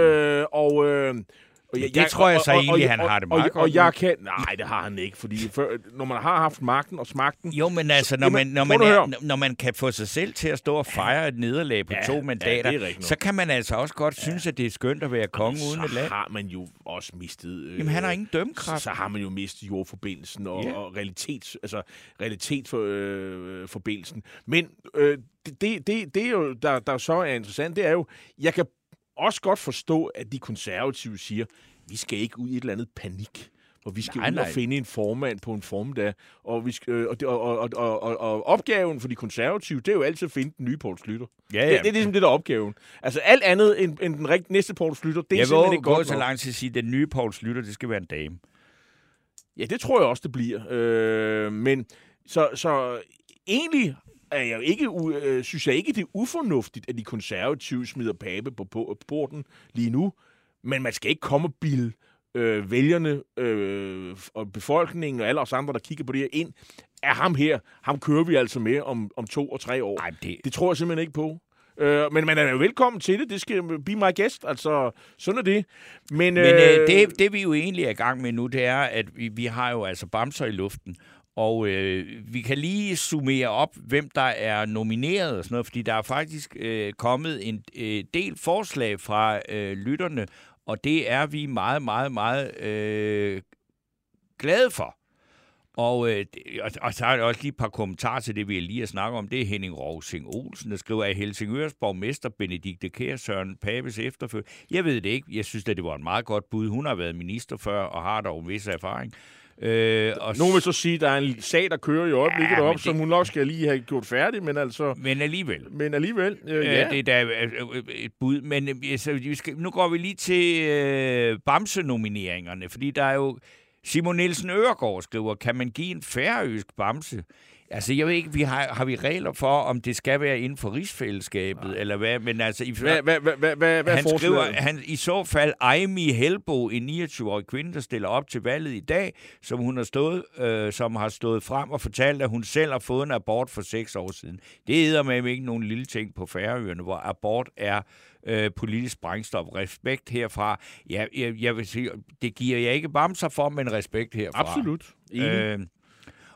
det tror jeg så egentlig, han har det meget godt. Nej, det har han ikke, fordi når man har haft magten og smagten... Jo, men altså, når man kan få sig selv til at stå og fejre et nederlag på 2 mandater, så kan man altså også godt synes, at det er skønt at være konge uden et land. Så har man jo også mistet... Jamen, han har ingen dømmekraft. Så har man jo mistet jordforbindelsen og realitetsforbindelsen. Men det er jo, der så er interessant, det er jo, jeg kan også godt forstå, at de konservative siger, vi skal ikke ud i et eller andet panik, og vi skal ud og finde en formand på en formiddag, og vi skal, og opgaven for de konservative, det er jo altid at finde den nye Poul Schlüter. Ja. Det er ligesom det, der er opgaven. Altså alt andet end den næste Poul Schlüter, det er simpelthen ikke godt nok. Jeg vil gå så langt til at sige, at den nye Poul Schlüter, det skal være en dame. Ja, det tror jeg også, det bliver. Men så egentlig... synes jeg ikke, det er ufornuftigt, at de konservative smider Pape på porten lige nu, men man skal ikke komme og bilde vælgerne og befolkningen og alle os andre, der kigger på det her ind, af ham kører vi altså med om 2 og 3 år. Ej, det tror jeg simpelthen ikke på. Men man er jo velkommen til det. Det skal be my guest. Altså, sådan er det. Men det vi jo egentlig er i gang med nu, det er, at vi har jo altså bamser i luften. Og vi kan lige summere op, hvem der er nomineret og sådan noget, fordi der er faktisk kommet en del forslag fra lytterne, og det er vi meget, meget, meget glade for. Og så er der også lige et par kommentarer til det, vi lige har snakket om. Det er Henning Rovsing Olsen, der skriver, at Helsingørs borgmester Benedikte Kjær Søren Papes efterfølger. Jeg ved det ikke. Jeg synes, at det var en meget godt bud. Hun har været minister før og har dog en vis erfaring. Nogen vil så sige, at der er en sag, der kører i øjeblikket op, som hun nok skal lige have gjort færdig, men altså... Men alligevel. Ja. Det er da et bud. Men nu går vi lige til bamsenomineringerne, fordi der er jo... Simon Nielsen Øregård skriver, kan man give en færøsk bamse? Altså, jeg ved ikke, har vi regler for, om det skal være inden for rigsfællesskabet, eller hvad? Men altså, han skriver, i så fald Ejmi Helbo, en 29-årig kvinde, der stiller op til valget i dag, som har stået frem og fortalt, at hun selv har fået en abort for 6 år siden. Det hedder med ikke nogen lille ting på Færøerne, hvor abort er politisk sprængstof. Respekt herfra. Jeg vil sige, det giver jeg ikke bamser for, men respekt herfra. Absolut.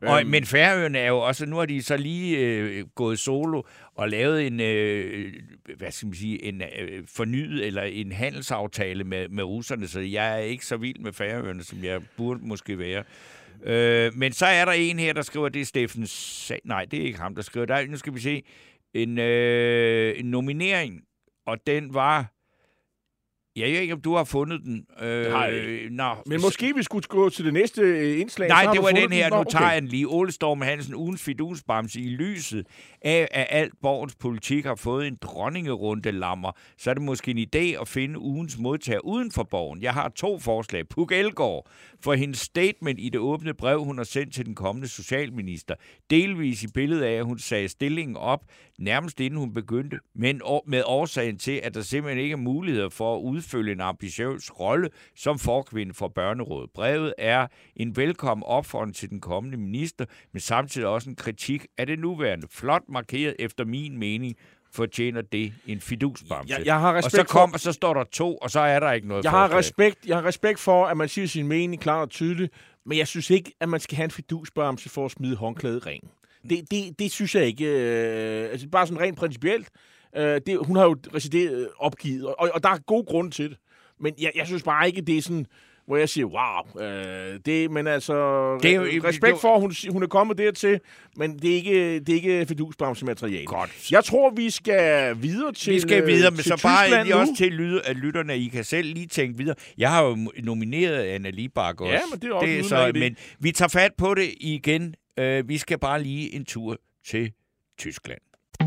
Men Færøerne er jo også, nu har de så lige gået solo og lavet en, hvad skal man sige, en fornyet eller en handelsaftale med russerne, så jeg er ikke så vild med Færøerne, som jeg burde måske være. Men så er der en her, der skriver, det er Steffen... Nej, det er ikke ham, der skriver. Nu skal vi se en nominering, og den var... Jeg ved ikke, om du har fundet den. Men måske vi skulle gå til det næste indslag. Nej, det var den her. Nu tager jeg den lige. Ole Storm Hansen, ugens fidusbamse i lyset af, at alt borgens politik har fået en dronningerunde lammer. Så er det måske en idé at finde ugens modtager uden for borgen. Jeg har 2 forslag. Puk Elgård for hendes statement i det åbne brev, hun har sendt til den kommende socialminister. Delvis i billedet af, at hun sagde stillingen op, nærmest inden hun begyndte, men med årsagen til, at der simpelthen ikke er muligheder for at udfylde en ambitiøs rolle som forkvinde for børnerådet. Brevet er en velkommen opfordring til den kommende minister, men samtidig også en kritik af det nuværende. Flot markeret efter min mening, fortjener det en fidusbamse. Jeg har respekt og så står der 2, og så er der ikke noget. Jeg har respekt for, at man siger sin mening klart og tydeligt, men jeg synes ikke, at man skal have en fidusbamse for at smide håndklædet i ringen. Det synes jeg ikke. Altså bare sådan rent principielt. Hun har jo resideret opgivet, og der er god grund til det. Men jeg synes bare ikke, det er sådan, hvor jeg siger, wow. Men altså, respekt for, at hun er kommet dertil, men det er ikke fidusbamse materiale. Godt. Jeg tror, vi skal videre til Vi skal videre, men så bare lige også til at lytterne, I kan selv lige tænke videre. Jeg har jo nomineret Anna Libak også. Ja, men det er også men vi tager fat på det igen. Vi skal bare lige en tur til Tyskland.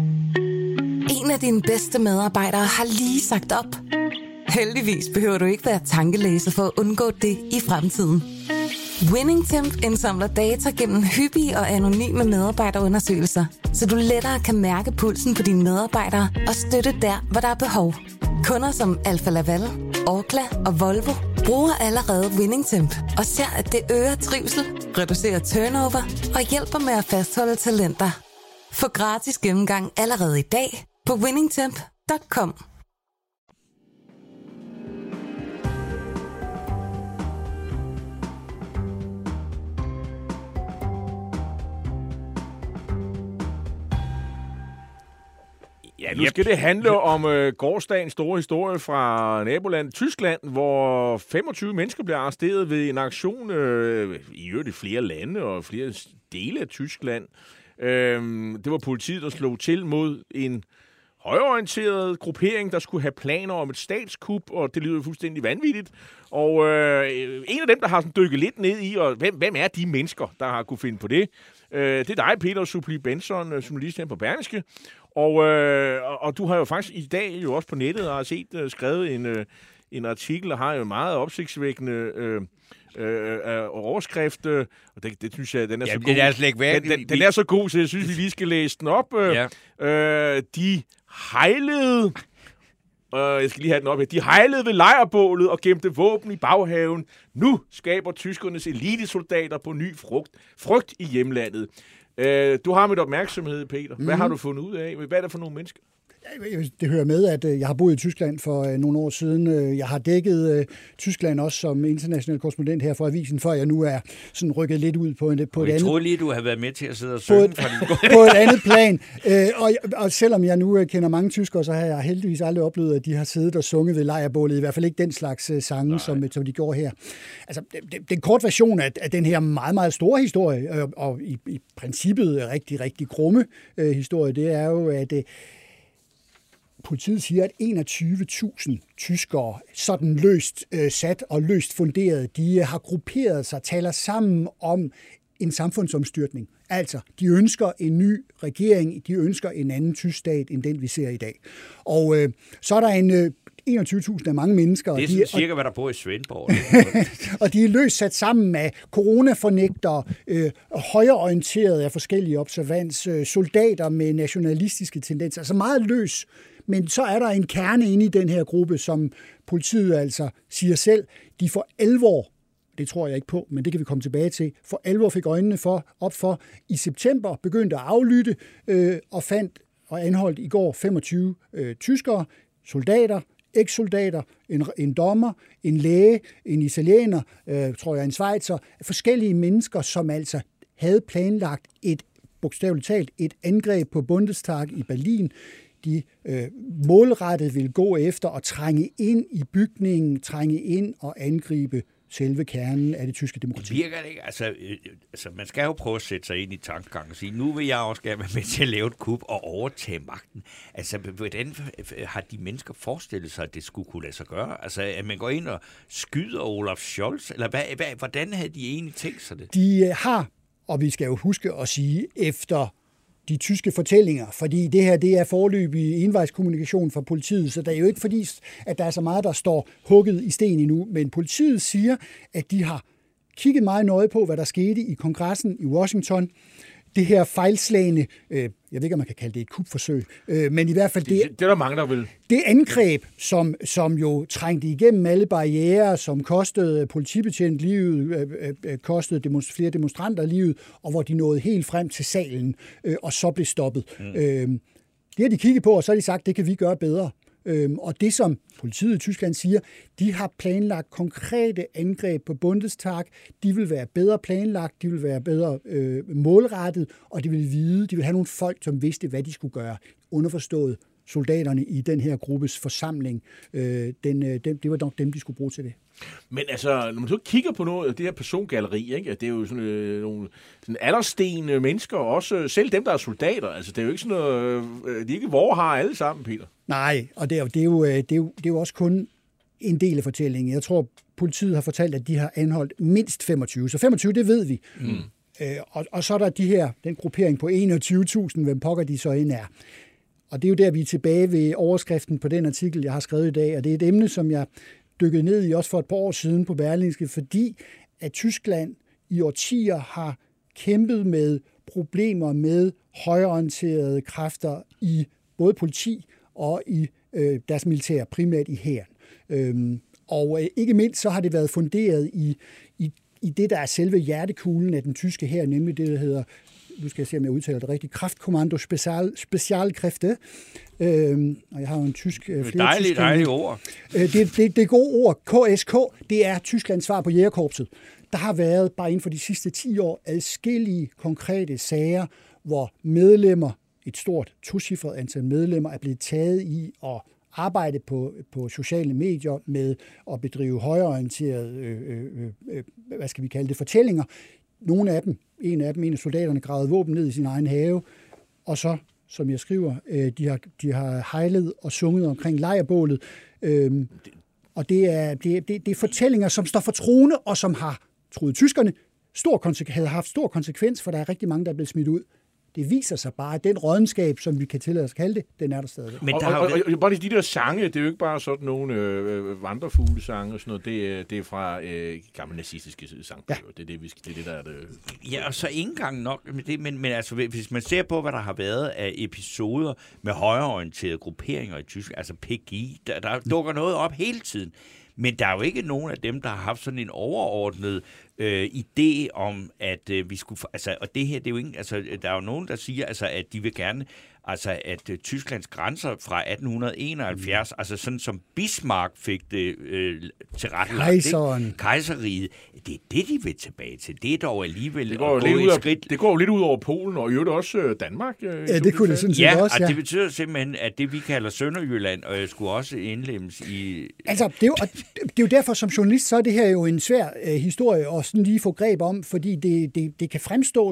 En af dine bedste medarbejdere har lige sagt op. Heldigvis behøver du ikke være tankelæser for at undgå det i fremtiden. WinningTemp indsamler data gennem hyppige og anonyme medarbejderundersøgelser, så du lettere kan mærke pulsen på dine medarbejdere og støtte der, hvor der er behov. Kunder som Alfa Laval, Orkla og Volvo bruger allerede WinningTemp og ser, at det øger trivsel, reducerer turnover og hjælper med at fastholde talenter. Få gratis gennemgang allerede i dag på winningtemp.com. Ja, nu skal det handle om gårsdagens store historie fra nabolandet Tyskland, hvor 25 mennesker blev arresteret ved en aktion i øvrigt i flere lande og flere dele af Tyskland. Det var politiet, der slog til mod en højreorienteret gruppering, der skulle have planer om et statskup, og det lyder fuldstændig vanvittigt. Og en af dem, der har sådan dykket lidt ned i, og hvem er de mennesker, der har kunne finde på det? Det er dig, Peter Suppli Benson, journalist her på Berlingske. Og du har jo faktisk i dag jo også på nettet har set skrevet en artikel, og har jo meget opsigtsvækkende overskrift, og det synes jeg, den er så god. Den er så god, så jeg synes, vi lige skal læse den op. De hejlede, jeg skal lige have den op her, de hejlede ved lejrbålet og gemte våben i baghaven. Nu skaber tyskernes elitesoldater på ny frygt i hjemlandet. Du har mit opmærksomhed, Peter. Hvad har du fundet ud af? Hvad er det for nogle mennesker? Det hører med, at jeg har boet i Tyskland for nogle år siden. Jeg har dækket Tyskland også som international korrespondent her for avisen, før jeg nu er sådan rykket lidt ud på et andet... Jeg troede lige, du havde været med til at sidde og synge på et andet plan. Og selvom jeg nu kender mange tyskere, så har jeg heldigvis aldrig oplevet, at de har siddet og sunget ved lejrbålet. I hvert fald ikke den slags sange, som de gjorde her. Altså, den korte version af den her meget, meget store historie, og i princippet rigtig, rigtig grumme historie, det er jo, at politiet siger, at 21.000 tyskere, sådan løst sat og løst funderet, de har grupperet sig, taler sammen om en samfundsomstyrtning. Altså, de ønsker en ny regering, de ønsker en anden tysk stat, end den vi ser i dag. Og så er der en 21.000 af mange mennesker. Det er sådan cirka, hvad der bor i Svendborg. Og de er løst sat sammen med coronafornægtere, højreorienterede af forskellige observans, soldater med nationalistiske tendenser. Altså meget løs. Men så er der en kerne inde i den her gruppe, som politiet altså siger selv, de for alvor, det tror jeg ikke på, men det kan vi komme tilbage til, for alvor fik øjnene op for i september, begyndte at aflytte og fandt og anholdt i går 25 tyskere, soldater, eks-soldater, en dommer, en læge, en italiener, tror jeg en schweizer, forskellige mennesker, som altså havde planlagt bogstaveligt talt et angreb på Bundestag i Berlin. De målrettet ville gå efter at trænge ind i bygningen, trænge ind og angribe selve kernen af det tyske demokrati. Virker det ikke? Altså, man skal jo prøve at sætte sig ind i tankegangen og sige, nu vil jeg også gerne være med til at lave et kup og overtage magten. Altså, hvordan har de mennesker forestillet sig, at det skulle kunne lade sig gøre? Altså, at man går ind og skyder Olaf Scholz? Eller hvordan havde de egentlig tænkt sig det? De har, og vi skal jo huske at sige, efter de tyske fortællinger, fordi det her, det er foreløbig envejskommunikation fra politiet, så der er jo ikke fordi, at der er så meget, der står hugget i sten endnu, men politiet siger, at de har kigget meget nøje på, hvad der skete i kongressen i Washington. Det her fejlslagende, jeg ved ikke, om man kan kalde det et kupforsøg, men i hvert fald det er der mange, der vil. Det angreb, som jo trængte igennem alle barrierer, som kostede politibetjent livet, kostede flere demonstranter livet, og hvor de nåede helt frem til salen, og så blev stoppet. Det har de kigget på, og så har de sagt, det kan vi gøre bedre. Og det, som politiet i Tyskland siger, de har planlagt konkrete angreb på Bundestag. De vil være bedre planlagt, de vil være bedre målrettet, og de vil have nogle folk, som vidste, hvad de skulle gøre. Underforstået soldaterne i den her gruppes forsamling. Det var nok dem, de skulle bruge til det. Men altså, når man så kigger på noget af det her persongalleri, ikke? Det er jo sådan nogle aldersten mennesker, også selv dem, der er soldater. Altså, det er jo ikke sådan noget, de ikke har alle sammen, Peter. Nej, og det er jo også kun en del af fortællingen. Jeg tror, politiet har fortalt, at de har anholdt mindst 25. Så 25, det ved vi. Og så er der den gruppering på 21.000, hvem pokker de så end er. Og det er jo der, vi er tilbage ved overskriften på den artikel, jeg har skrevet i dag. Og det er et emne, som jeg dykkede ned i også for et par år siden på Berlingske, fordi at Tyskland i årtier har kæmpet med problemer med højreorienterede kræfter i både politi og i deres militær, primært i hæren. Og ikke mindst så har det været funderet i det, der er selve hjertekuglen af den tyske hær, nemlig det, der hedder, nu skal jeg se, om jeg udtaler det rigtigt, Kraftkommando Spezialkräfte. Og jeg har jo en tysk... Dejligt ord. Det gode ord, KSK, det er Tysklands svar på jægerkorpset. Der har været, bare inden for de sidste 10 år, adskillige konkrete sager, hvor medlemmer, et stort tocifret antal medlemmer, er blevet taget i at arbejde på sociale medier med at bedrive højreorienterede, hvad skal vi kalde det, fortællinger. En af soldaterne gravede våben ned i sin egen have, og så, som jeg skriver, de har hejlet og sunget omkring lejrbålet. Og det er fortællinger, som står for troende, og som har, troede tyskerne, havde haft stor konsekvens, for der er rigtig mange, der er blevet smidt ud. Det viser sig bare, at den rådenskab, som vi kan tillade os at kalde det, den er der stadig. Men og bare de der sange, det er jo ikke bare sådan nogle vandrefugle-sange og sådan noget. Det er fra gamle nazistiske sangbøger. Ja. Det er det, der er det. Ja, og så ikke engang nok med det, men altså, hvis man ser på, hvad der har været af episoder med højreorienterede grupperinger i Tyskland, altså PGI, der dukker noget op hele tiden. Men der er jo ikke nogen af dem, der har haft sådan en overordnet idé om, at vi skulle... Altså, og det her, det er jo ikke... Altså, der er jo nogen, der siger, altså, at de vil gerne... Altså, at Tysklands grænser fra 1871, altså sådan som Bismarck fik det tilrettelagt, kejseriget, det er det, de vil tilbage til. Det er dog alligevel det går jo lidt ud over Polen, og i øvrigt også Danmark. Ja, det kunne det sådan set også, ja. Det betyder simpelthen, at det, vi kalder Sønderjylland, skulle også indlemmes i... Altså, det er jo derfor, som journalist, så er det her jo en svær historie at sådan lige få greb om, fordi det kan fremstå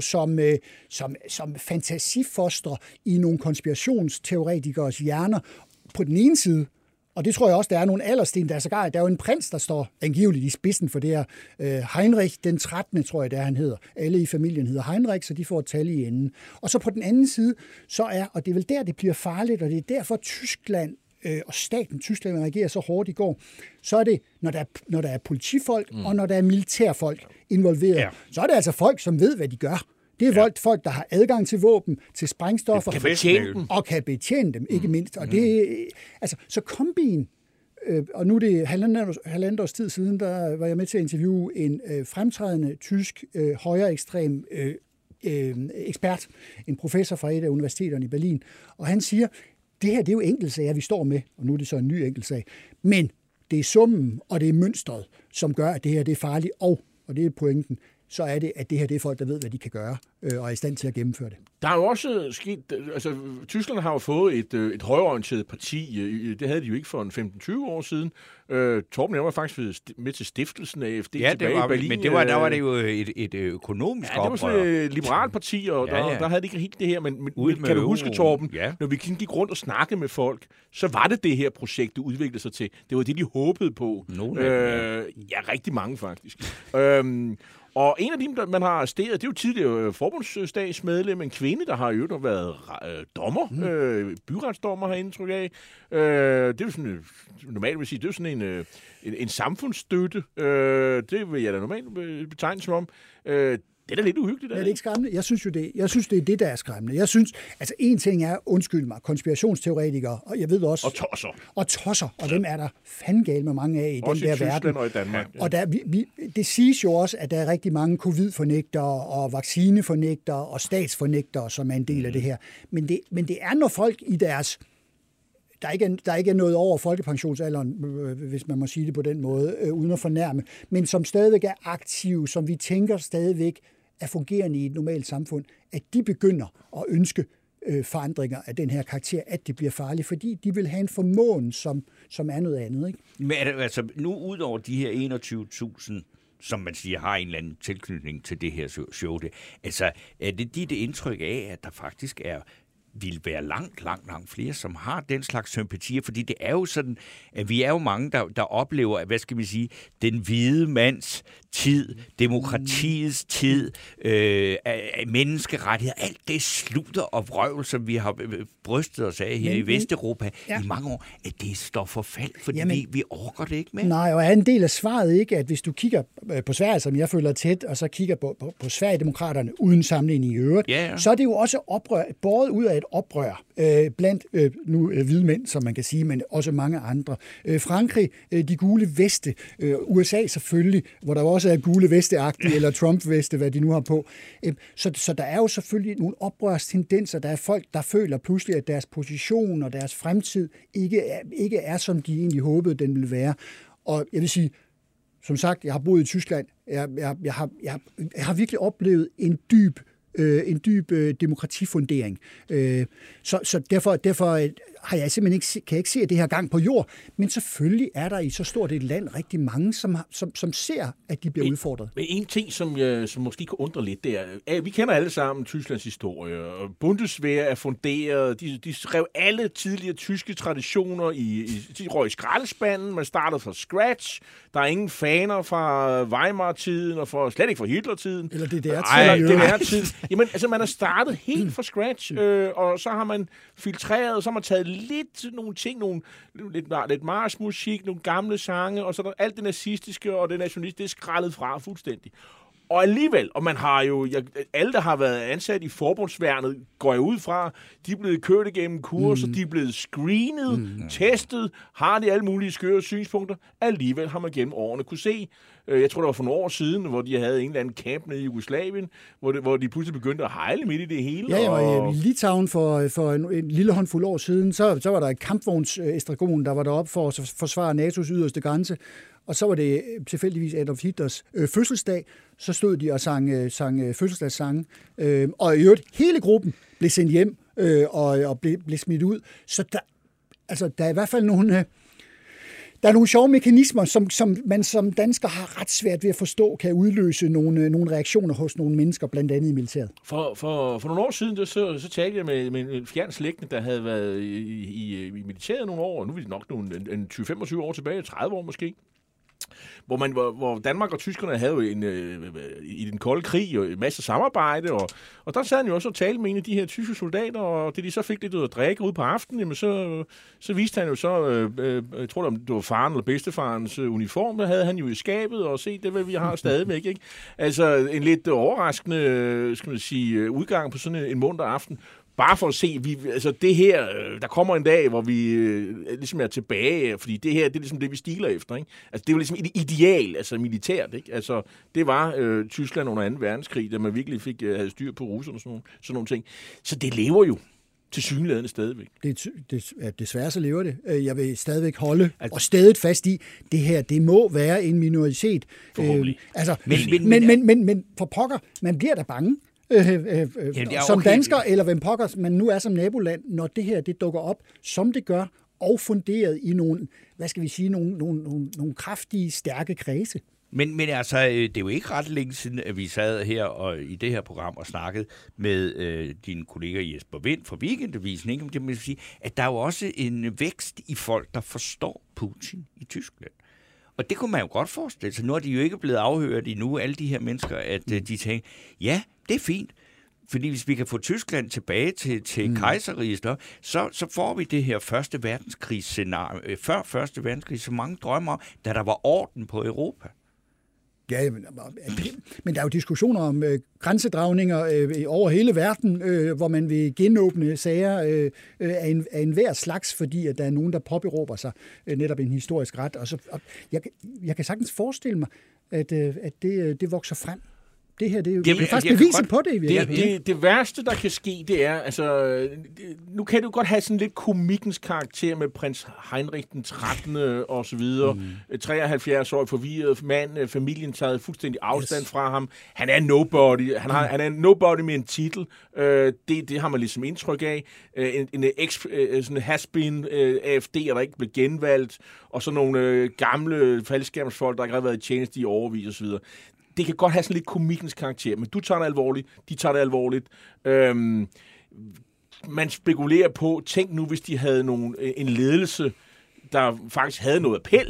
som fantasifoster i nogle konspirationsteoretikers hjerner på den ene side, og det tror jeg også, der er nogle aldersten, der er sågar. Der er jo en prins, der står angiveligt i spidsen for det her. Heinrich den 13. tror jeg, det er, han hedder. Alle i familien hedder Heinrich, så de får et tal i enden. Og så på den anden side, og det er vel der, det bliver farligt, og det er derfor Tyskland og staten Tyskland reagerer så hårdt i går, så er det, når der er politifolk, og når der er militærfolk involveret, så er det altså folk, som ved, hvad de gør. Det er folk, der har adgang til våben, til sprængstoffer, og kan betjene dem, ikke mindst. Og det, altså, så kombin, og nu er det halvandet års tid siden, der var jeg med til at interviewe en fremtrædende tysk højreekstrem ekspert, en professor fra et af universiteterne i Berlin, og han siger, det her, det er jo enkeltsager, vi står med, og nu er det så en ny enkeltsag, men det er summen, og det er mønstret, som gør, at det her det er farligt, og det er pointen. så er det, at det her det er folk, der ved, hvad de kan gøre, og er i stand til at gennemføre det. Der er jo også sket, altså Tyskland har jo fået et højreorienteret parti. Det havde de jo ikke for en 15-20 år siden. Torben, jeg var faktisk med til stiftelsen af AfD tilbage i Berlin. Men der var det jo et økonomisk oprør. Ja, det var sådan et liberalt parti, og der havde det ikke helt det her. Men kan du huske, Torben, når vi gik rundt og snakkede med folk, så var det her projekt, det udviklede sig til. Det var det, de håbede på. Rigtig mange faktisk. Og en af dem, man har arresteret, det er jo tidligere forbundsstatsmedlem, en kvinde, der har jo været dommer, byretsdommer, har jeg indtryk af. Det er jo sådan, normalt vil sige, det er jo sådan en samfundsstøtte. Det vil jeg da normalt betegne som om. Det er da lidt uhyggeligt. Er det ikke skræmmende? Jeg synes jo det. Jeg synes, det er det, der er skræmmende. Jeg synes, altså en ting er, undskyld mig, konspirationsteoretikere, og jeg ved også... Og tosser. Og dem er der fandgale med mange af i den der verden. Og i Danmark. Og det siges jo også, at der er rigtig mange covid-fornægtere og vaccinefornægtere og statsfornægtere, som er en del af det her. Men det er, når folk i deres... Der ikke er noget over folkepensionsalderen, hvis man må sige det på den måde, uden at fornærme, men som stadigvæk er aktive, som vi tænker stadigvæk er fungerende i et normalt samfund, at de begynder at ønske forandringer af den her karakter, at det bliver farligt, fordi de vil have en formåen, som er noget andet. Ikke? Men altså, nu ud over de her 21.000, som man siger, har en eller anden tilknytning til det her show, altså, er det dit indtryk af, at der faktisk vil være langt flere, som har den slags sympatier, fordi det er jo sådan, at vi er jo mange, der oplever, hvad skal vi sige, den hvide mands tid, demokratiets tid, menneskerettigheder, alt det slutter og vrøvl, som vi har brystet os af her i Vesteuropa i mange år, at det står for fald, fordi vi orker det ikke mere. Nej, og er en del af svaret ikke, at hvis du kigger på Sverige, som jeg føler tæt, og så kigger på Sverigedemokraterne uden sammenligning i øvrigt, så er det jo også oprør, båret ud af et oprør blandt hvide mænd, som man kan sige, men også mange andre. Frankrig, de gule veste, USA selvfølgelig, hvor der også er gule vesteagtige, eller Trump-veste, hvad de nu har på. Så der er jo selvfølgelig nogle oprørstendenser. Der er folk, der føler pludselig, at deres position og deres fremtid ikke er, som de egentlig håbede, den ville være. Og jeg vil sige, som sagt, jeg har boet i Tyskland. Jeg har virkelig oplevet en dyb demokratifundering. Så derfor har jeg simpelthen kan jeg ikke se det her gang på jord, men selvfølgelig er der i så stort et land rigtig mange, som ser, at de bliver udfordret. Men en ting, som måske kan undre lidt, det er, vi kender alle sammen Tysklands historie, og Bundeswehr er funderet, de skrev alle tidligere tyske traditioner de røg i skraldespanden, man startede fra scratch, der er ingen faner fra Weimar-tiden, og slet ikke fra Hitler-tiden. Eller DDR-tiden. Jamen, altså man har startet helt fra scratch, og så har man filtreret, og så har man taget nogle ting, lidt marchmusik, nogle gamle sange, og så er der alt det nazistiske og det nationalistiske, det er skrællet fra fuldstændig. Og alligevel, og man har jo, alle der har været ansat i forbundsværnet, går jeg ud fra, de er blevet kørt igennem kurser, de er blevet screenet, testet, har de alle mulige skøre synspunkter, alligevel har man gennem årene kunne se, jeg tror det var for nogle år siden, hvor de havde en eller anden camp nede i Jugoslavien, hvor de pludselig begyndte at hejle midt i det hele. Ja, og i Litauen for en lille håndfuld år siden, så var der et kampvognsestragon, der var deroppe for at forsvare NATO's yderste grænse. Og så var det tilfældigvis Adolf Hitlers fødselsdag. Så stod de og sang fødselsdagssange. Og i øvrigt, hele gruppen blev sendt hjem og blev smidt ud. Så der er i hvert fald nogle... Der er nogle sjove mekanismer, som man som dansker har ret svært ved at forstå, kan udløse nogle reaktioner hos nogle mennesker, blandt andet i militæret. For nogle år siden, så talte jeg med en fjern slægtning, der havde været i militæret nogle år, og nu er det nok en 20-25 år tilbage, 30 år måske. Hvor Danmark og tyskerne havde jo i den kolde krig jo en masse samarbejde, og der sad han jo også og talte med en af de her tyske soldater, og det de så fik lidt at drikke ud på aftenen, jamen så viste han jo jeg tror det var faren eller bedstefarens uniform, der havde han jo i skabet, og se, det vil vi har stadigvæk, ikke? Altså en lidt overraskende, skal man sige, udgang på sådan en munter aften. Bare for at se, det her, der kommer en dag, hvor vi ligesom er tilbage, fordi det her, det er ligesom det, vi stiler efter, ikke? Altså, det var ligesom et ideal, altså militært, ikke? Altså, det var Tyskland under 2. verdenskrig, da man virkelig havde styr på russerne og sådan nogle ting. Så det lever jo tilsyneladende stadigvæk. Desværre så lever det. Jeg vil stadigvæk holde og stadig fast i, det her, det må være en minoritet. Men for pokker, man bliver da bange. Som dansker, eller hvem pokker man nu er som naboland, når det her det dukker op, som det gør, og funderet i nogle, hvad skal vi sige, nogle kraftige, stærke kredse. Men altså, det er jo ikke ret længe siden, at vi sad her og i det her program og snakkede med din kollega Jesper Wind fra Weekendavisen, ikke? Det vil sige, at der er jo også en vækst i folk, der forstår Putin i Tyskland. Og det kunne man jo godt forestille sig. Nu er de jo ikke blevet afhørt endnu, alle de her mennesker, at de tænker, ja, det er fint. Fordi hvis vi kan få Tyskland tilbage til kejserriget, så får vi det her første verdenskrigs-scenarie. Før første verdenskrig, så mange drømmer om, da der var orden på Europa. Ja, men der er jo diskussioner om grænsedragninger over hele verden, hvor man vil genåbne sager af enhver slags, fordi at der er nogen, der påberåber sig netop en historisk ret. Og jeg kan sagtens forestille mig, at det vokser frem. Det her, det er jo faktisk beviset på det. Det værste, der kan ske, det er, altså, nu kan du godt have sådan lidt komikkens karakter med prins Heinrich den 13. og så videre. 73-årig forvirret mand, familien taget fuldstændig afstand fra ham. Han er nobody. Han er nobody med en titel. Det har man ligesom indtryk af. Sådan has-been AFD'er, der ikke blev genvalgt, og så nogle gamle faldskærmsfolk, der ikke har været i tjeneste i overvis og så videre. Det kan godt have sådan lidt komikkens karakter, men du tager det alvorligt, de tager det alvorligt. Man spekulerer på, tænk nu, hvis de havde en ledelse, der faktisk havde noget appel.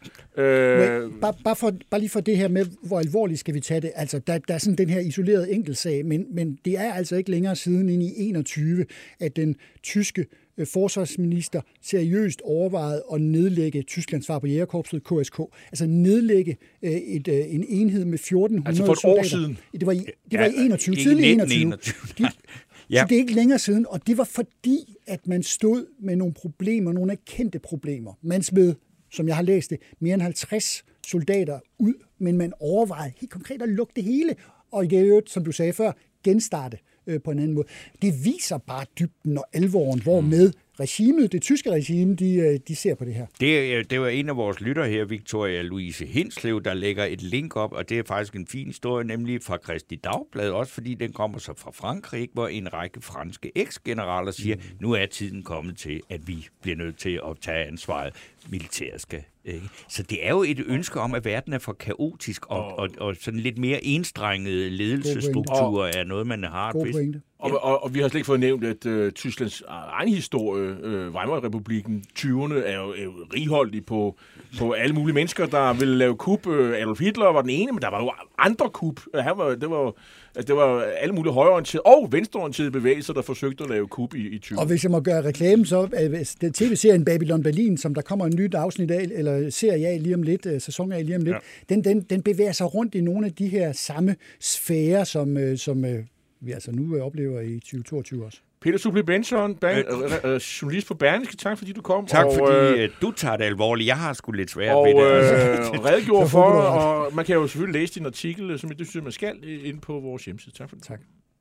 Bare lige for det her med, hvor alvorligt skal vi tage det. Altså, der er sådan den her isolerede enkeltsag, men det er altså ikke længere siden end i 21, at den tyske forsvarsminister seriøst overvejede at nedlægge Tysklands svar på jægerkorpset KSK. Altså nedlægge en enhed med 1400 altså for et soldater. År siden. Det var i 21, tidlig 21. Så det er ikke længere siden, og det var fordi, at man stod med nogle problemer, nogle erkendte problemer. Man smed, som jeg har læst det, mere end 50 soldater ud, men man overvejede helt konkret at lukke det hele, og i øvrigt, som du sagde før, genstarte på en anden måde. Det viser bare dybden og alvoren, hvormed regimet, det tyske regime, de ser på det her. Det var en af vores lytter her, Victoria Louise Hinslev, der lægger et link op, og det er faktisk en fin historie, nemlig fra Kristi Dagblad, også fordi den kommer så fra Frankrig, hvor en række franske eks-generaler siger, nu er tiden kommet til, at vi bliver nødt til at tage ansvaret. Militæret skal. Ikke? Så det er jo et ønske om, at verden er for kaotisk, og sådan lidt mere enstrengede ledelsesstrukturer er noget, man har. Og vi har slet ikke fået nævnt, at Tysklands egen historie, Weimar-republikken, 20'erne, er jo righoldig på alle mulige mennesker, der ville lave kup. Adolf Hitler var den ene, men der var jo andre kup. Det var alle mulige højreorienterede og venstreorienterede bevægelser, der forsøgte at lave kup i 20'erne. Og hvis jeg må gøre reklame, så den tv-serien Babylon Berlin, som der kommer en nyt afsnit af, eller serie af lige om lidt, sæson af lige om lidt, den bevæger sig rundt i nogle af de her samme sfærer, som vi altså nu oplever i 2022 også. Peter Suppli Benson, journalist på Berlingske, tak fordi du kom. Tak fordi du tager det alvorligt. Jeg har sgu lidt svært ved det. Og redegjorde for dig, og man kan jo selvfølgelig læse din artikel, som jeg synes, man skal, inde på vores hjemmeside. Tak for det. Tak.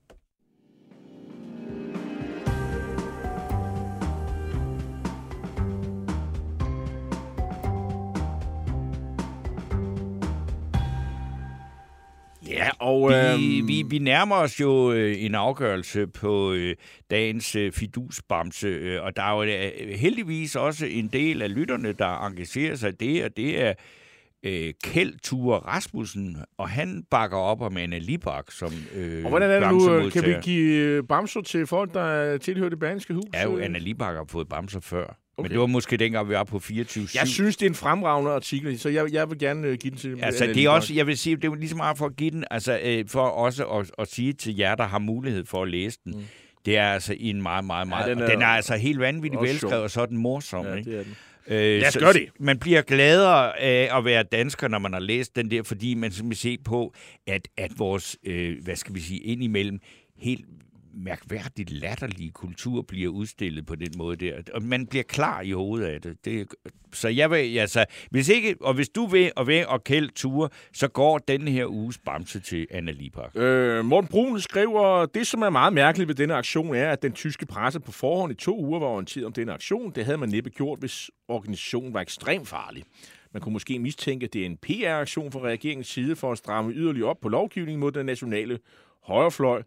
Ja, og vi nærmer os jo en afgørelse på dagens fidusbamse, og der er jo heldigvis også en del af lytterne, der engagerer sig i det, og det er Kjeld Thure Rasmussen, og han bakker op om Anna Libak som og hvordan er det nu? Kan vi give bamser til folk, der tilhører det Berlingske Hus? Ja, jo, Anna Libak har fået bamser før. Okay. Men det var måske dengang, vi var på 24/7. Jeg synes, det er en fremragende artikel, så jeg vil gerne give den til... Altså, det er også, jeg vil sige, det er lige så meget for at give den, altså for også at sige til jer, der har mulighed for at læse den. Det er altså en meget, meget, meget... Den er altså helt vanvittigt velskrevet, og så er den morsom, ja, ikke? Det er den. Lad os gøre det. Man bliver gladere af at være dansker, når man har læst den der, fordi man skal se på, at vores, hvad skal vi sige, indimellem helt mærkværdigt latterlige kultur bliver udstillet på den måde der. Og man bliver klar i hovedet af det. Så jeg vil, altså, hvis du vil og Kjeld ture, så går den her uges bamse til Anna Libak. Morten Brun skriver, det som er meget mærkeligt ved denne aktion er, at den tyske presse på forhånd i 2 uger var orienteret om denne aktion. Det havde man næppe gjort, hvis organisationen var ekstremt farlig. Man kunne måske mistænke, at det er en PR-aktion fra regeringens side for at stramme yderligere op på lovgivningen mod den nationale højrefløj.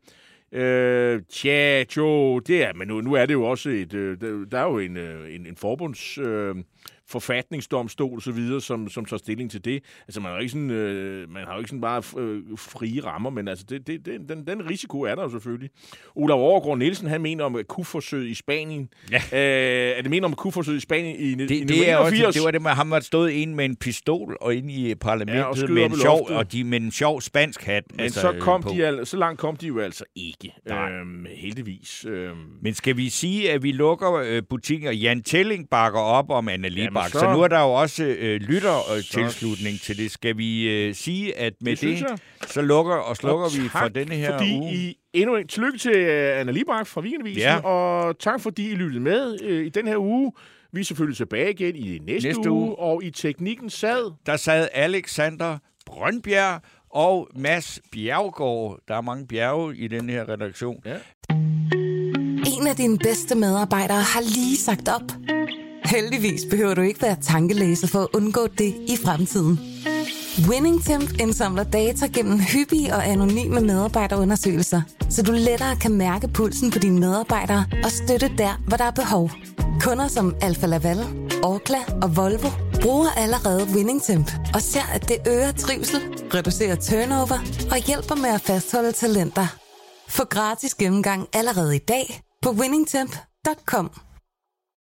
Det er, men nu er det jo også der er jo en forbunds forfatningsdomstol og så videre, som tager stilling til det. Altså man har jo ikke sådan bare frie rammer, men altså den risiko er der jo selvfølgelig. Olav Overgaard Nielsen, han mener om kupforsøget i Spanien. Ja. Er det mener om kupforsøget i Spanien i 1981? Det var det med ham, der stod inde med en pistol og inde i parlamentet med en sjov spansk hat. Men altså, så langt kom de jo altså ikke. Heldigvis. Men skal vi sige, at vi lukker butikken, og Jan Telling bakker op om Anna Libak, så nu er der jo også lyttertilslutning til det. Skal vi sige, at med det så lukker og slukker vi for denne her uge? Endnu en tillykke til Anna Libak fra Weekendavisen, og tak fordi I lyttede med i den her uge. Vi er selvfølgelig tilbage igen i næste uge, og i teknikken sad Alexander Brøndbjerg og Mads Bjergård. Der er mange bjerge i den her redaktion. Ja. En af dine bedste medarbejdere har lige sagt op. Heldigvis behøver du ikke være tankelæser for at undgå det i fremtiden. WinningTemp indsamler data gennem hyppige og anonyme medarbejderundersøgelser, så du lettere kan mærke pulsen på dine medarbejdere og støtte der, hvor der er behov. Kunder som Alfa Laval, Orkla og Volvo bruger allerede WinningTemp og ser, at det øger trivsel, reducerer turnover og hjælper med at fastholde talenter. Få gratis gennemgang allerede i dag på winningtemp.com.